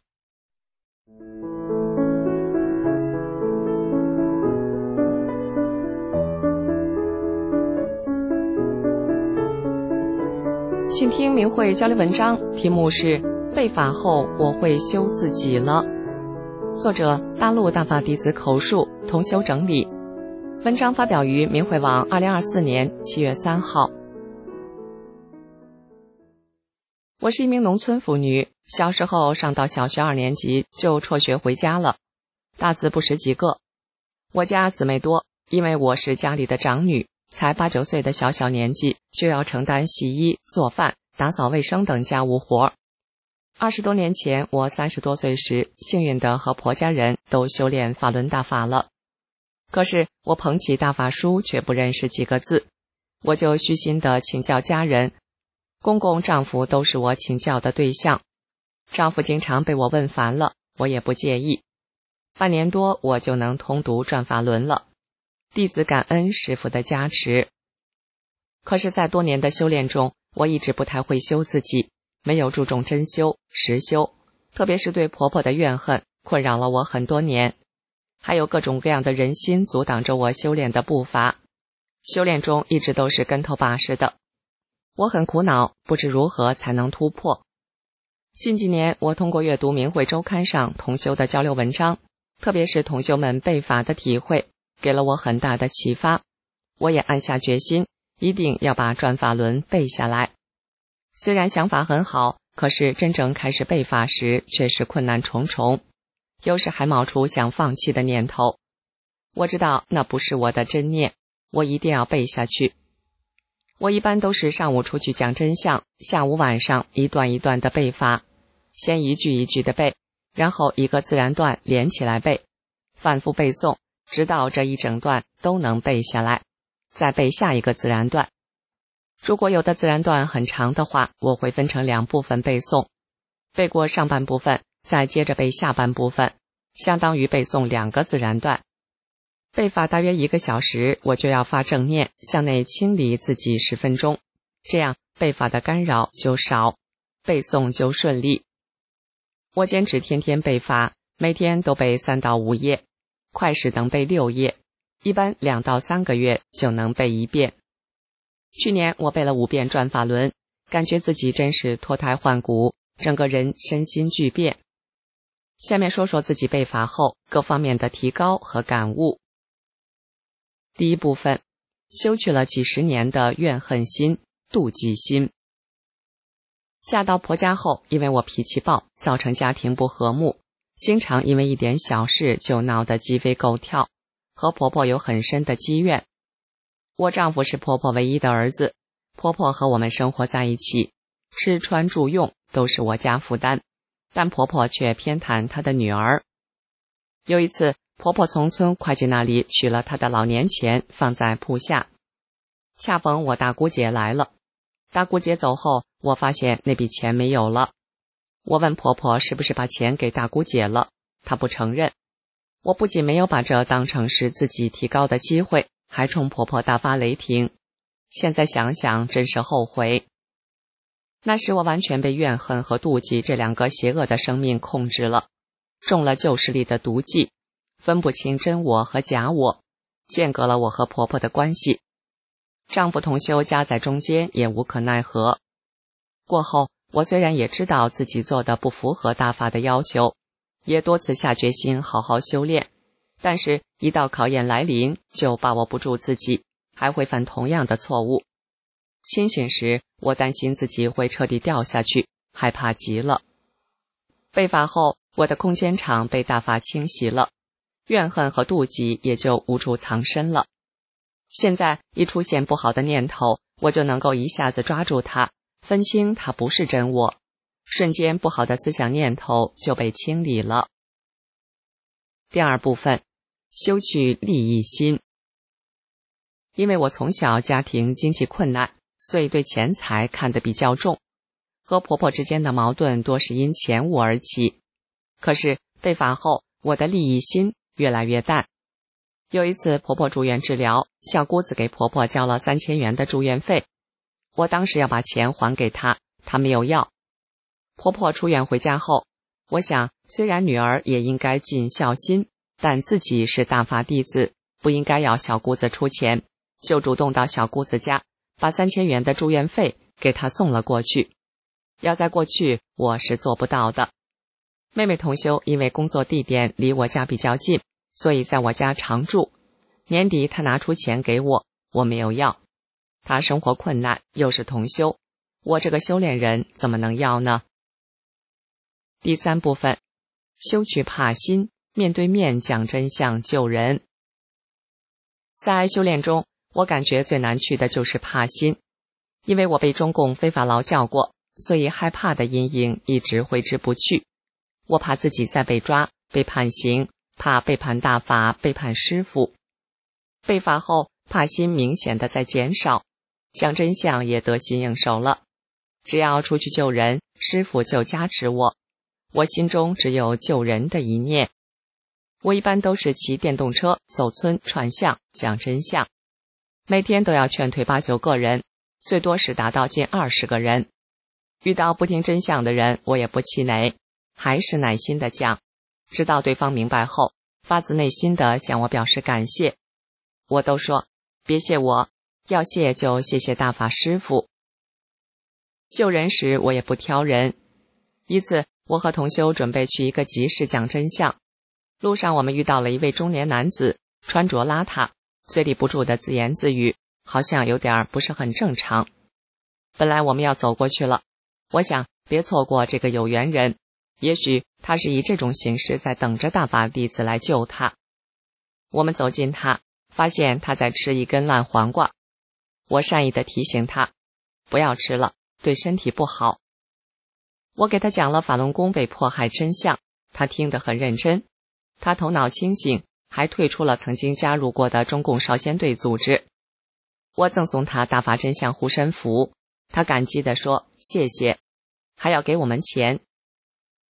[SPEAKER 7] 请听明慧交流文章，题目是被法后我会修自己了，作者大陆大法弟子口述，同修整理。文章发表于明慧网2024年7月3号。我是一名农村妇女，小时候上到小学2年级就辍学回家了，大字不识几个。我家姊妹多，因为我是家里的长女，才8、9岁的小年纪就要承担洗衣、做饭、打扫卫生等家务活。20多年前，我30多岁时，幸运地和婆家人都修炼法轮大法了。可是我捧起大法书却不认识几个字，我就虚心地请教家人，公公丈夫都是我请教的对象。丈夫经常被我问烦了，我也不介意。半年多我就能通读转法轮了，弟子感恩师父的加持。可是在多年的修炼中，我一直不太会修自己，没有注重真修、实修，特别是对婆婆的怨恨困扰了我很多年，还有各种各样的人心阻挡着我修炼的步伐，修炼中一直都是跟头把式的，我很苦恼，不知如何才能突破。近几年我通过阅读明慧周刊上同修的交流文章，特别是同修们背法的体会，给了我很大的启发，我也暗下决心，一定要把转法轮背下来。虽然想法很好，可是真正开始背法时却是困难重重，有时还冒出想放弃的念头。我知道那不是我的真念，我一定要背下去。我一般都是上午出去讲真相，下午晚上一段一段的背法，先一句一句的背，然后一个自然段连起来背，反复背诵，直到这一整段都能背下来，再背下一个自然段。如果有的自然段很长的话，我会分成2部分背诵，背过上半部分， 再接着背下半部分，相当于背诵2个自然段。背法大约1个小时，我就要发正念，向内清理自己10分钟，这样背法的干扰就少，背诵就顺利。我坚持天天背法，每天都背3到5页，快时能背6页，一般2到3个月就能背1遍。去年我背了5遍转法轮，感觉自己真是脱胎换骨，整个人身心巨变。下面说说自己背法后各方面的提高和感悟。第一部分，修去了几十年的怨恨心、妒忌心。嫁到婆家后，因为我脾气暴，造成家庭不和睦，经常因为一点小事就闹得鸡飞狗跳，和婆婆有很深的积怨。我丈夫是婆婆唯一的儿子，婆婆和我们生活在一起，吃穿住用都是我家负担，但婆婆却偏袒她的女儿。有一次，婆婆从村会计那里取了她的老年钱，放在铺下。恰逢我大姑姐来了，大姑姐走后，我发现那笔钱没有了。我问婆婆是不是把钱给大姑姐了，她不承认。我不仅没有把这当成是自己提高的机会，还冲婆婆大发雷霆。现在想想真是后悔。那时我完全被怨恨和妒忌这2个邪恶的生命控制了，中了旧势力的毒计，分不清真我和假我，间隔了我和婆婆的关系。丈夫同修夹在中间，也无可奈何。过后，我虽然也知道自己做的不符合大法的要求，也多次下决心好好修炼，但是一到考验来临，就把握不住自己，还会犯同样的错误。清醒时，我担心自己会彻底掉下去，害怕极了。背法后，我的空间场被大法清洗了，怨恨和妒忌也就无处藏身了。现在一出现不好的念头，我就能够一下子抓住它，分清它不是真我，瞬间不好的思想念头就被清理了。第二部分，修去利益心。因为我从小家庭经济困难，所以对钱财看得比较重，和婆婆之间的矛盾多是因钱物而起。可是背法后，我的利益心越来越淡。有一次婆婆住院治疗，小姑子给婆婆交了3000元的住院费，我当时要把钱还给她，她没有要。婆婆出院回家后，我想虽然女儿也应该尽孝心，但自己是大法弟子，不应该要小姑子出钱，就主动到小姑子家，把3000元的住院费给她送了过去。要在过去，我是做不到的。妹妹同修因为工作地点离我家比较近，所以在我家常住。年底她拿出钱给我，我没有要。她生活困难，又是同修，我这个修炼人怎么能要呢？第三部分，修去怕心，面对面讲真相救人。在修炼中，我感觉最难去的就是怕心，因为我被中共非法劳教过，所以害怕的阴影一直挥之不去。我怕自己再被抓，被判刑，怕背叛大法，背叛师父。被罚后，怕心明显的在减少，讲真相也得心应手了。只要出去救人，师父就加持我，我心中只有救人的一念。我一般都是骑电动车走村串巷讲真相，每天都要劝退8、9个人，最多时达到近20个人。遇到不听真相的人，我也不气馁，还是耐心的讲，直到对方明白后，发自内心的向我表示感谢。我都说别谢我，要谢就谢谢大法师父。救人时我也不挑人。一次我和同修准备去一个集市讲真相，路上我们遇到了一位中年男子，穿着邋遢，嘴里不住的自言自语，好像有点不是很正常。本来我们要走过去了，我想别错过这个有缘人，也许他是以这种形式在等着大法弟子来救他。我们走近他，发现他在吃一根烂黄瓜，我善意的提醒他不要吃了，对身体不好。我给他讲了法轮功被迫害真相，他听得很认真，他头脑清醒，还退出了曾经加入过的中共少先队组织。我赠送他大法真相护身符，他感激地说谢谢，还要给我们钱。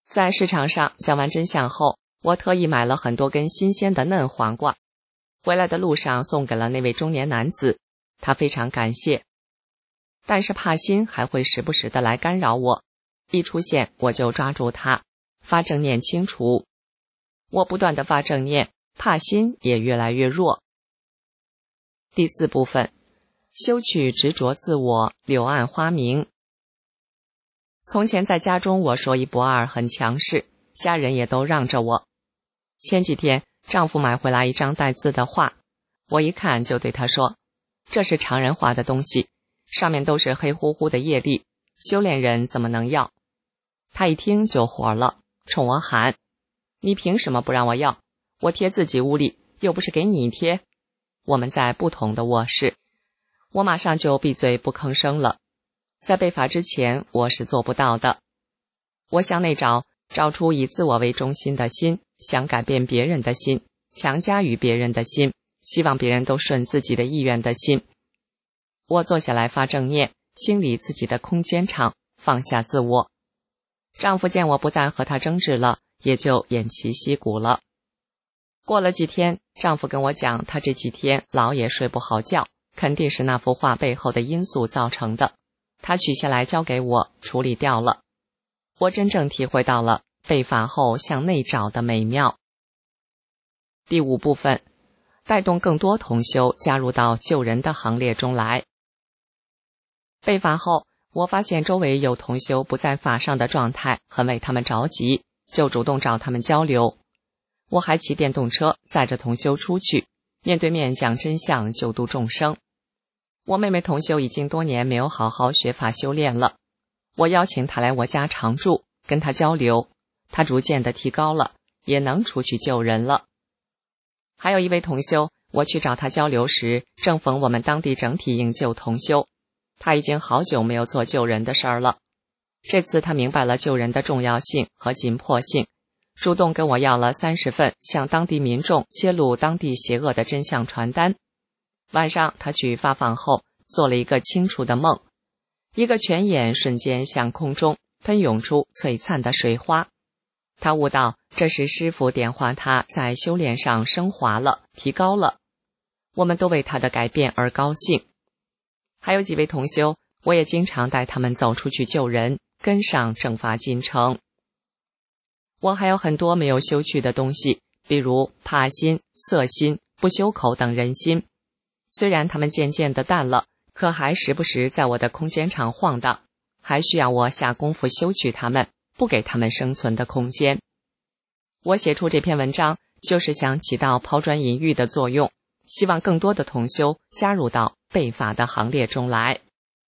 [SPEAKER 7] 在市场上讲完真相后，我特意买了很多根新鲜的嫩黄瓜，回来的路上送给了那位中年男子，他非常感谢。但是帕辛还会时不时的来干扰我，一出现我就抓住他，发正念清除。我不断的发正念，帕辛也越来越弱。第4部分，修去执着自我，柳暗花明。从前在家中我说一不二，很强势，家人也都让着我。前几天丈夫买回来一张带字的画，我一看就对他说，这是常人画的东西，上面都是黑乎乎的业力，修炼人怎么能要？他一听就火了，冲我喊，你凭什么不让我要？我贴自己屋里，又不是给你贴。我们在不同的卧室，我马上就闭嘴不吭声了。在被罚之前，我是做不到的。我向内找出以自我为中心的心，想改变别人的心，强加于别人的心，希望别人都顺自己的意愿的心。我坐下来发正念，清理自己的空间场，放下自我。丈夫见我不再和他争执了，也就偃旗息鼓了。过了几天，丈夫跟我讲，他这几天老也睡不好觉，肯定是那幅画背后的因素造成的。他取下来交给我处理掉了。我真正体会到了被罚后向内找的美妙。第5部分，带动更多同修加入到救人的行列中来。被罚后，我发现周围有同修不在法上的状态，很为他们着急，就主动找他们交流。我还骑电动车载着同修出去，面对面讲真相，救度众生。我妹妹同修已经多年没有好好学法修炼了，我邀请她来我家常住，跟她交流，她逐渐的提高了，也能出去救人了。还有一位同修，我去找他交流时，正逢我们当地整体营救同修，他已经好久没有做救人的事儿了。这次他明白了救人的重要性和紧迫性，主动跟我要了30份向当地民众揭露当地邪恶的真相传单。晚上他去发放后，做了一个清楚的梦，一个泉眼瞬间向空中喷涌出璀璨的水花。他悟到这是师父点化他在修炼上升华了，提高了。我们都为他的改变而高兴。还有几位同修，我也经常带他们走出去救人，跟上正法进程。我还有很多没有修去的东西，比如怕心、色心、不修口等人心。虽然他们渐渐的淡了，可还时不时在我的空间场晃荡，还需要我下功夫修去他们，不给他们生存的空间。我写出这篇文章，就是想起到抛砖引玉的作用，希望更多的同修加入到被法的行列中来。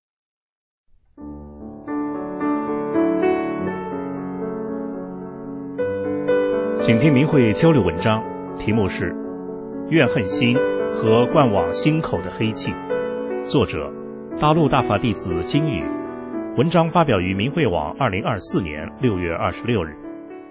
[SPEAKER 8] 请听明慧交流文章，题目是怨恨心和灌往心口的黑气，作者大陆大法弟子金宇，文章发表于明慧网2024年6月26日。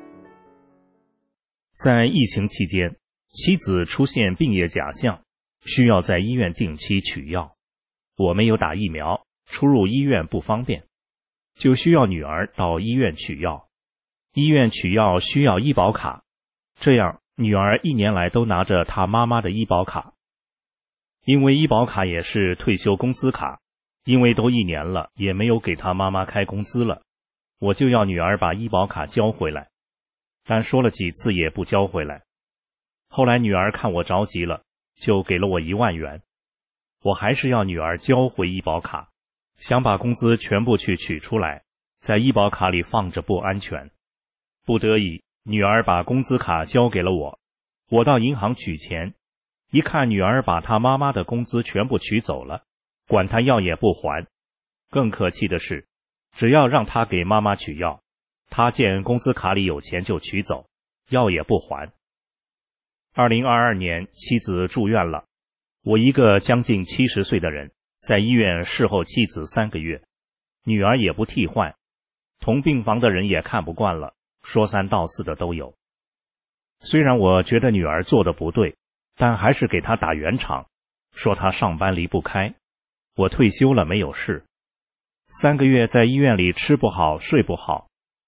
[SPEAKER 8] 在疫情期间，妻子出现病业假象，需要在医院定期取药。我没有打疫苗，出入医院不方便，就需要女儿到医院取药。医院取药需要医保卡，这样女儿1年来都拿着她妈妈的医保卡。因为医保卡也是退休工资卡，因为都1年了，也没有给她妈妈开工资了，我就要女儿把医保卡交回来，但说了几次也不交回来。后来女儿看我着急了，就给了我1万元，我还是要女儿交回医保卡，想把工资全部去取出来，在医保卡里放着不安全。不得已，女儿把工资卡交给了我，我到银行取钱，一看女儿把她妈妈的工资全部取走了，管她要也不还。更可气的是，只要让她给妈妈取药，她见工资卡里有钱就取走，药也不还。2022年妻子住院了，我一个将近70岁的人，在医院侍候妻子3个月，女儿也不替换，同病房的人也看不惯了，说三道四的都有。虽然我觉得女儿做的不对，但还是给她打圆场，说她上班离不开，我退休了没有事。3个月在医院里吃不好睡不好，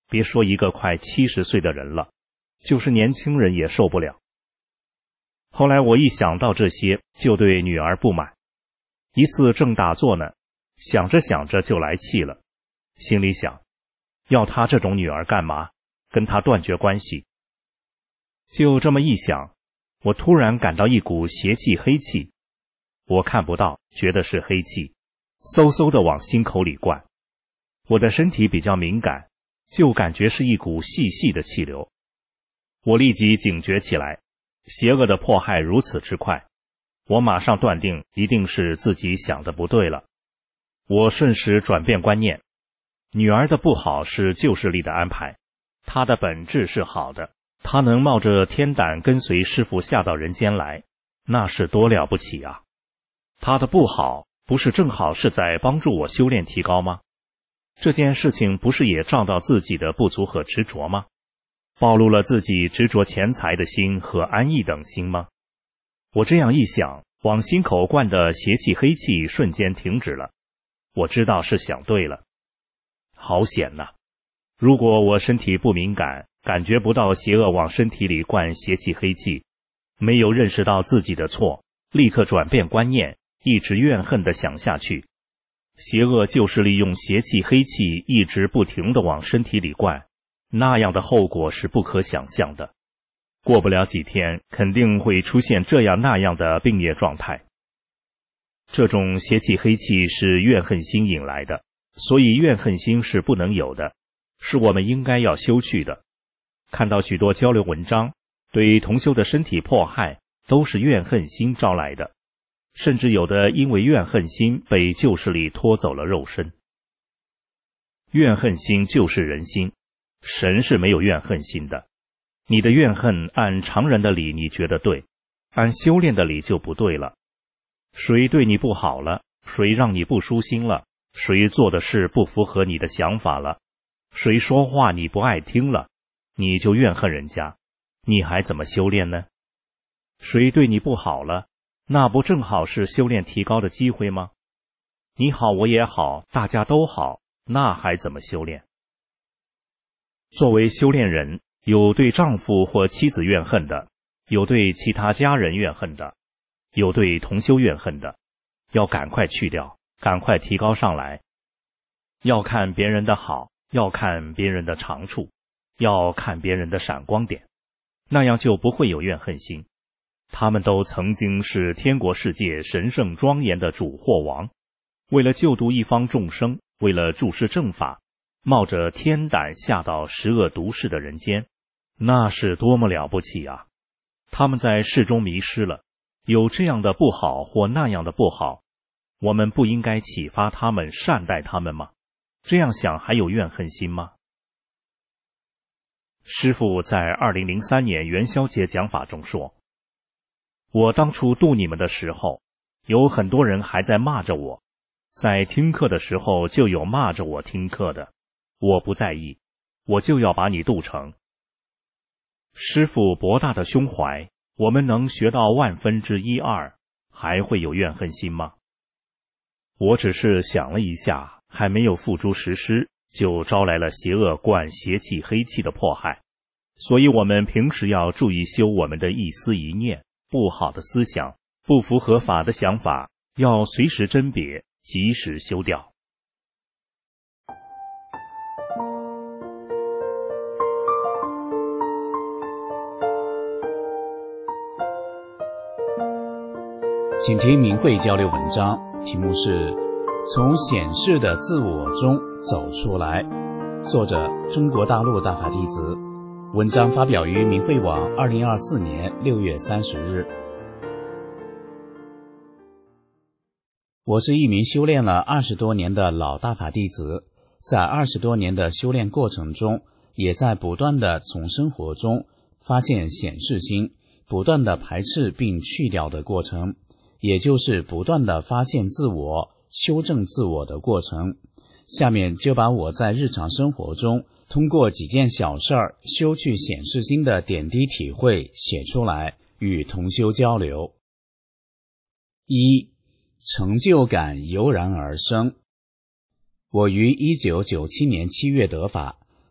[SPEAKER 8] 别说一个快70岁的人了，就是年轻人也受不了。后来我一想到这些，就对女儿不满。一次正打坐呢，想着想着就来气了，心里想，要她这种女儿干嘛？跟她断绝关系。就这么一想，我突然感到一股邪气黑气，我看不到，觉得是黑气，嗖嗖地往心口里灌。我的身体比较敏感，就感觉是一股细细的气流。我立即警觉起来，邪恶的迫害如此之快，我马上断定一定是自己想的不对了。我瞬时转变观念，女儿的不好是旧势力的安排，她的本质是好的，她能冒着天胆跟随师父下到人间来，那是多了不起啊！她的不好不是正好是在帮助我修炼提高吗？这件事情不是也照到自己的不足和执着吗？暴露了自己执着钱财的心和安逸等心吗？我这样一想，往心口灌的邪气黑气瞬间停止了。我知道是想对了。好险呐！如果我身体不敏感，感觉不到邪恶往身体里灌邪气黑气，没有认识到自己的错，立刻转变观念，一直怨恨地想下去，邪恶就是利用邪气黑气一直不停地往身体里灌，那样的后果是不可想象的。过不了几天，肯定会出现这样那样的病业状态。这种邪气黑气是怨恨心引来的，所以怨恨心是不能有的，是我们应该要修去的。看到许多交流文章，对同修的身体迫害，都是怨恨心招来的，甚至有的因为怨恨心被旧势力拖走了肉身。怨恨心就是人心，神是没有怨恨心的。你的怨恨按常人的理你觉得对，按修炼的理就不对了。谁对你不好了，谁让你不舒心了，谁做的事不符合你的想法了，谁说话你不爱听了，你就怨恨人家，你还怎么修炼呢？谁对你不好了，那不正好是修炼提高的机会吗？你好我也好，大家都好，那还怎么修炼？作为修炼人，有对丈夫或妻子怨恨的，有对其他家人怨恨的，有对同修怨恨的，要赶快去掉，赶快提高上来。要看别人的好，要看别人的长处，要看别人的闪光点，那样就不会有怨恨心。他们都曾经是天国世界神圣庄严的主或王，为了救度一方众生，为了注释正法，冒着天胆下到十恶毒世的人间，那是多么了不起啊！他们在世中迷失了，有这样的不好或那样的不好，我们不应该启发他们，善待他们吗？这样想还有怨恨心吗？师父在2003年元宵节讲法中说，我当初度你们的时候，有很多人还在骂着我，在听课的时候就有骂着我听课的，我不在意，我就要把你度成。师父博大的胸怀，我们能学到1/1000-1/2，还会有怨恨心吗？我只是想了一下，还没有付诸实施，就招来了邪恶灌邪气黑气的迫害。所以我们平时要注意修我们的一思一念，不好的思想，不符合法的想法，要随时甄别，及时修掉。
[SPEAKER 9] 请听明慧交流文章，题目是从显示的自我中走出来，作者中国大陆大法弟子，文章发表于明慧网2024年6月30日。我是一名修炼了20多年的老大法弟子，在20多年的修炼过程中，也在不断的从生活中发现显示心，不断的排斥并去掉的过程，也就是不断的发现自我、修正自我的过程。下面就把我在日常生活中通过几件小事儿修去显示心的点滴体会写出来，与同修交流。1. 成就感油然而生。我于1997年7月得法，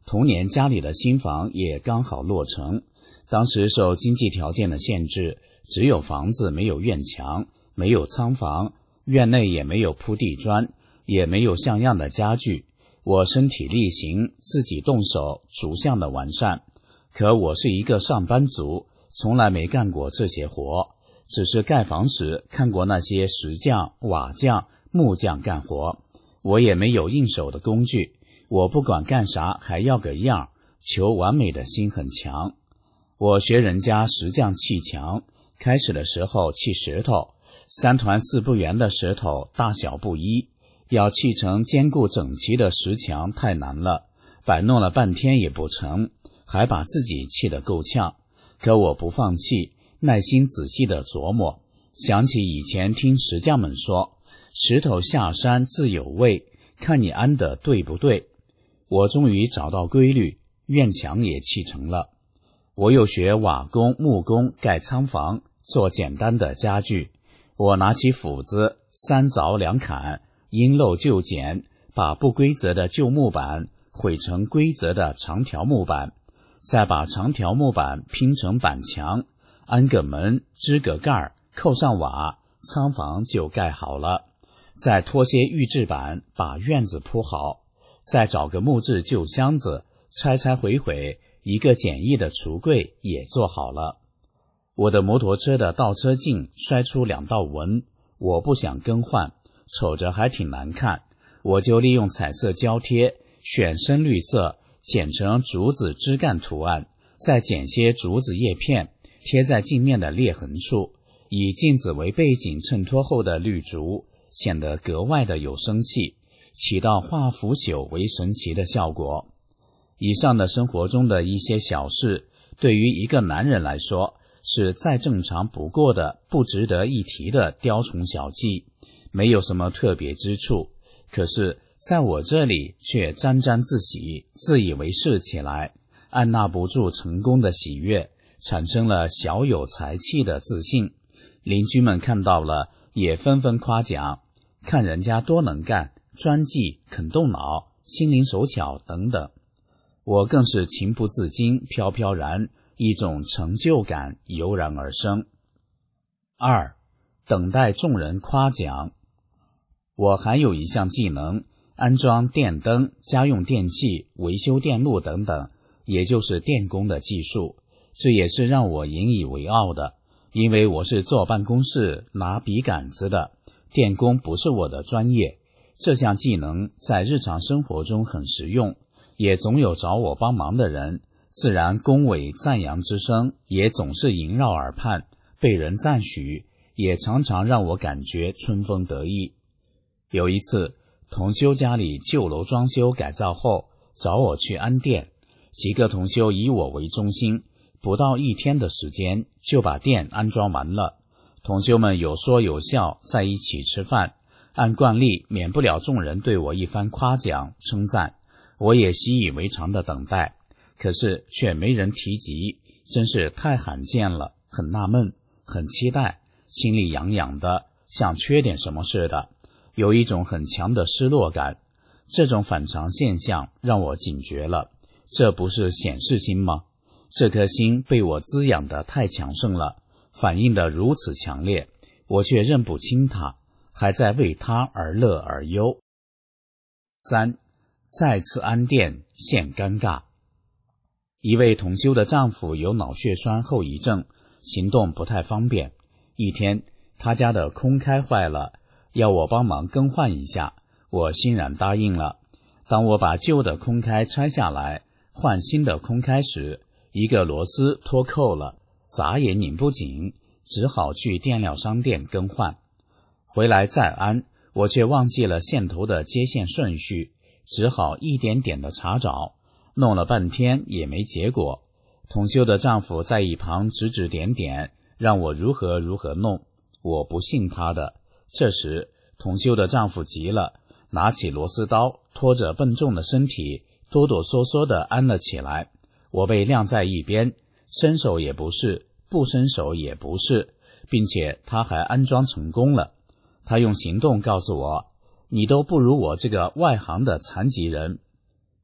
[SPEAKER 9] 同年家里的新房也刚好落成，当时受经济条件的限制，只有房子没有院墙，没有仓房，院内也没有铺地砖，也没有像样的家具。我身体力行，自己动手逐项的完善。可我是一个上班族，从来没干过这些活，只是盖房时看过那些石匠、瓦匠、木匠干活。我也没有应手的工具，我不管干啥还要个样，求完美的心很强。我学人家石匠砌墙，开始的时候砌石头，3团4不圆的石头大小不一，要砌成坚固整齐的石墙太难了，摆弄了半天也不成，还把自己气得够呛。可我不放弃，耐心仔细地琢磨，想起以前听石匠们说，石头下山自有味，看你安得对不对。我终于找到规律，院墙也砌成了。我又学瓦工、木工盖仓房，做简单的家具。我拿起斧子，3凿2砍，因漏就剪，把不规则的旧木板毁成规则的长条木板，再把长条木板拼成板墙，安个门，支个盖，扣上瓦，仓房就盖好了。再拖些预制板，把院子铺好，再找个木质旧箱子，拆拆毁毁，一个简易的橱柜也做好了。我的摩托车的倒车镜摔出2道纹，我不想更换，瞅着还挺难看，我就利用彩色胶贴，选深绿色，剪成竹子枝干图案，再剪些竹子叶片，贴在镜面的裂痕处，以镜子为背景衬托后的绿竹，显得格外的有生气，起到化腐朽为神奇的效果。以上的生活中的一些小事，对于一个男人来说，是再正常不过的不值得一提的雕虫小技，没有什么特别之处，可是在我这里却沾沾自喜，自以为是起来，按捺不住成功的喜悦，产生了小有才气的自信。邻居们看到了也纷纷夸奖，看人家多能干，专技，肯动脑，心灵手巧等等。我更是情不自禁，飘飘然，一种成就感油然而生。2. 等待众人夸奖。我还有一项技能，安装电灯、家用电器、维修电路等等，也就是电工的技术。这也是让我引以为傲的，因为我是坐办公室拿笔杆子的，电工不是我的专业。这项技能在日常生活中很实用，也总有找我帮忙的人，自然恭维赞扬之声也总是萦绕耳畔，被人赞许，也常常让我感觉春风得意。有一次，同修家里旧楼装修改造后，找我去安电，几个同修以我为中心，不到1天的时间就把电安装完了。同修们有说有笑，在一起吃饭，按惯例免不了众人对我一番夸奖称赞，我也习以为常的等待，可是却没人提及，真是太罕见了，很纳闷，很期待，心里痒痒的，像缺点什么似的，有一种很强的失落感。这种反常现象让我警觉了，这不是显示心吗？这颗心被我滋养得太强盛了，反应得如此强烈，我却认不清它，还在为它而乐而忧。3. 再次安电现尴尬。一位同修的丈夫有脑血栓后遗症，行动不太方便。一天，他家的空开坏了，要我帮忙更换一下，我欣然答应了。当我把旧的空开拆下来，换新的空开时，一个螺丝脱扣了，闸也拧不紧，只好去电料商店更换。回来再安，我却忘记了线头的接线顺序，只好一点点的查找，弄了半天也没结果。同修的丈夫在一旁指指点点，让我如何如何弄，我不信他的。这时同修的丈夫急了，拿起螺丝刀，拖着笨重的身体哆哆嗦嗦地安了起来。我被晾在一边，伸手也不是，不伸手也不是，并且他还安装成功了。他用行动告诉我，你都不如我这个外行的残疾人。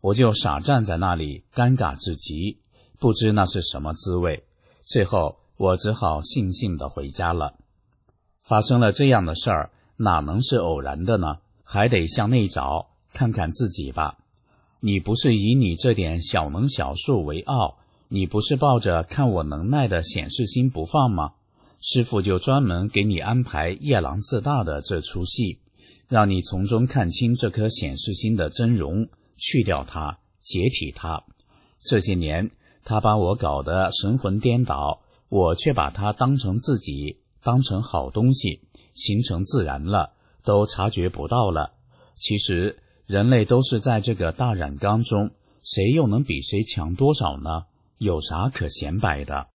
[SPEAKER 9] 我就傻站在那里，尴尬至极，不知那是什么滋味。最后我只好悻悻地回家了。发生了这样的事儿，哪能是偶然的呢？还得向内找，看看自己吧。你不是以你这点小能小术为傲，你不是抱着看我能耐的显示心不放吗？师父就专门给你安排夜郎自大的这出戏，让你从中看清这颗显示心的真容，去掉它，解体它。这些年他把我搞得神魂颠倒，我却把它当成自己，当成好东西，形成自然了，都察觉不到了。其实人类都是在这个大染缸中，谁又能比谁强多少呢？有啥可显摆的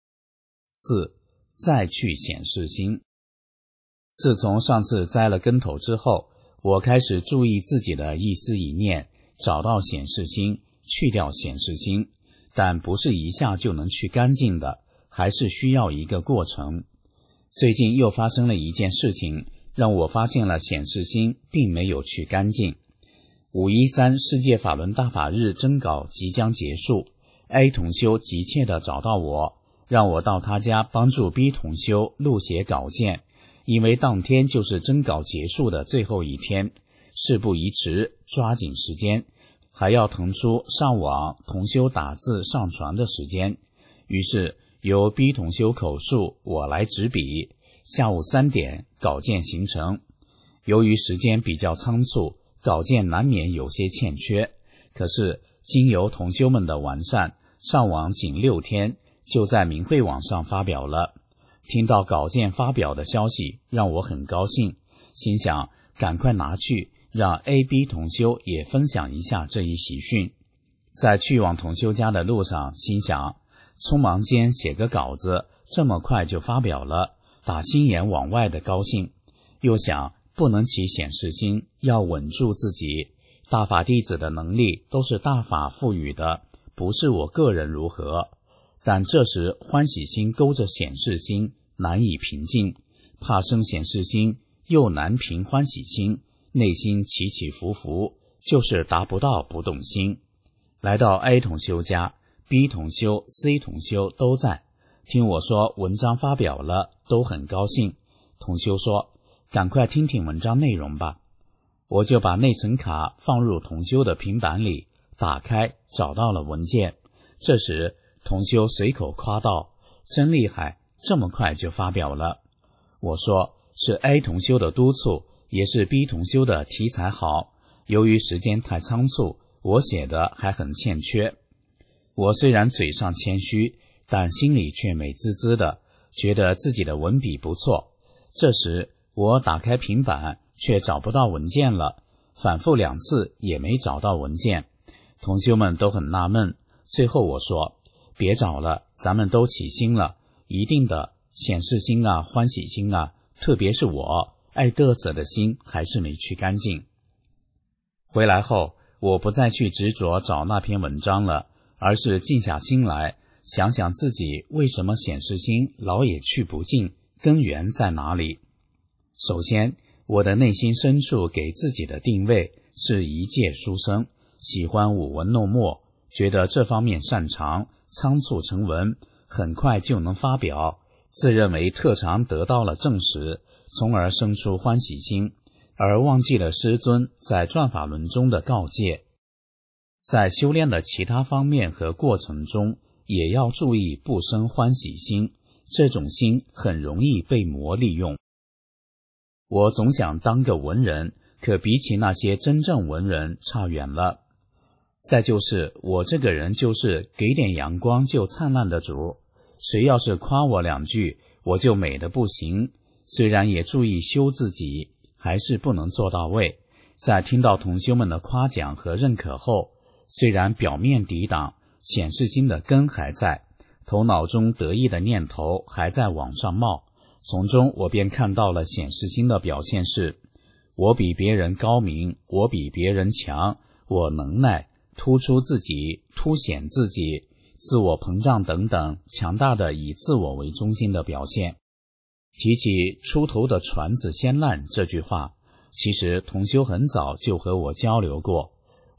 [SPEAKER 9] ？4. 再去显示心。自从上次栽了跟头之后，我开始注意自己的一思一念，找到显示心，去掉显示心，但不是一下就能去干净的，还是需要一个过程。最近又发生了一件事情，让我发现了显示心并没有去干净。513世界法轮大法日征稿即将结束， A 同修急切地找到我，让我到他家帮助 B 同修录写稿件，因为当天就是征稿结束的最后一天，事不宜迟，抓紧时间，还要腾出上网同修打字上传的时间。于是由 B 同修口述，我来执笔，下午3点稿件形成。由于时间比较仓促，稿件难免有些欠缺，可是经由同修们的完善，上网仅6天就在明慧网上发表了。听到稿件发表的消息，让我很高兴，心想赶快拿去让 A、B 同修也分享一下这一喜讯。在去往同修家的路上，心想匆忙间写个稿子，这么快就发表了，打心眼往外的高兴。又想不能起显示心，要稳住自己，大法弟子的能力都是大法赋予的，不是我个人如何。但这时欢喜心勾着显示心，难以平静，怕生显示心，又难平欢喜心，内心起起伏伏，就是达不到不动心。来到 A 同修家， B 同修、C 同修都在，听我说文章发表了，都很高兴。同修说赶快听听文章内容吧。我就把内存卡放入同修的平板里，打开找到了文件。这时同修随口夸道，真厉害，这么快就发表了。我说是 A 同修的督促，也是 B 同修的题材好，由于时间太仓促，我写的还很欠缺。我虽然嘴上谦虚，但心里却美滋滋的，觉得自己的文笔不错。这时我打开平板，却找不到文件了，反复2次也没找到文件。同修们都很纳闷，最后我说别找了，咱们都起心了，一定的显示心啊，欢喜心啊，特别是我爱嘚瑟的心还是没去干净。回来后我不再去执着找那篇文章了，而是静下心来，想想自己为什么显示心老也去不尽，根源在哪里。首先我的内心深处给自己的定位是一介书生，喜欢舞文弄墨，觉得这方面擅长，仓促成文，很快就能发表，自认为特长得到了证实，从而生出欢喜心，而忘记了师尊在转法轮中的告诫。在修炼的其他方面和过程中，也要注意不生欢喜心，这种心很容易被魔利用。我总想当个文人，可比起那些真正文人差远了。再就是我这个人就是给点阳光就灿烂的主，谁要是夸我2句，我就美得不行。虽然也注意修自己，还是不能做到位。在听到同修们的夸奖和认可后，虽然表面抵挡，显示心的根还在，头脑中得意的念头还在往上冒。从中我便看到了显示心的表现是，我比别人高明，我比别人强，我能耐，突出自己，凸显自己，自我膨胀等等，强大的以自我为中心的表现。提起出头的船子先烂这句话，其实同修很早就和我交流过。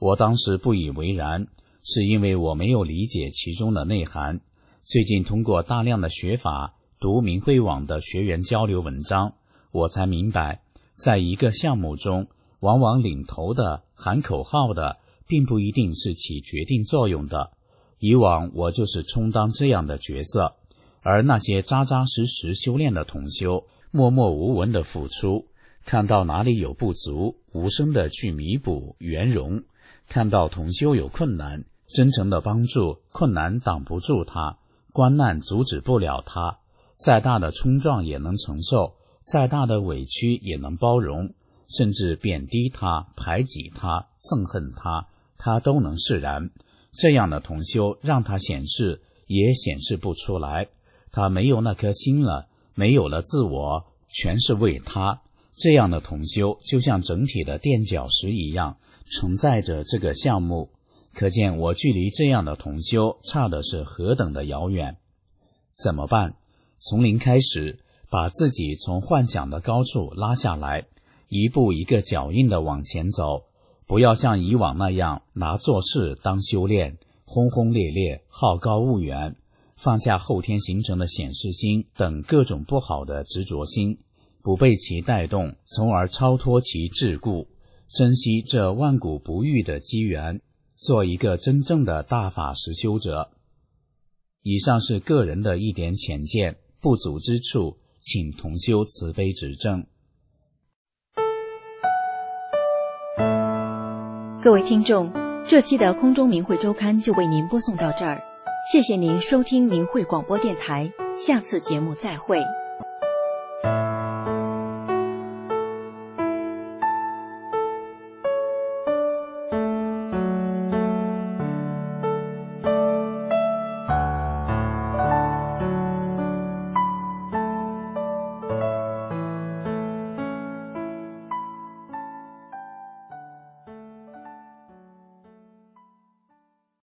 [SPEAKER 9] 我当时不以为然，是因为我没有理解其中的内涵。最近通过大量的学法，读明慧网的学员交流文章，我才明白，在一个项目中，往往领头的、喊口号的，并不一定是起决定作用的。以往我就是充当这样的角色，而那些扎扎实实修炼的同修，默默无闻的付出，看到哪里有不足，无声的去弥补圆融，看到同修有困难，真诚的帮助，困难挡不住他，关难阻止不了他，再大的冲撞也能承受，再大的委屈也能包容，甚至贬低他、排挤他、憎恨他，他都能释然。这样的同修让他显示也显示不出来，他没有那颗心了，没有了自我，全是为他。这样的同修就像整体的垫脚石一样，承载着这个项目。可见我距离这样的同修差的是何等的遥远。怎么办？从零开始，把自己从幻想的高处拉下来，一步一个脚印的往前走，不要像以往那样拿做事当修炼，轰轰烈烈，好高骛远，放下后天形成的显示心等各种不好的执着心，不被其带动，从而超脱其桎梏，珍惜这万古不遇的机缘，做一个真正的大法实修者。以上是个人的一点浅见，不足之处，请同修慈悲指正。
[SPEAKER 3] 各位听众，这期的空中明慧周刊就为您播送到这儿，谢谢您收听明慧广播电台，下次节目再会。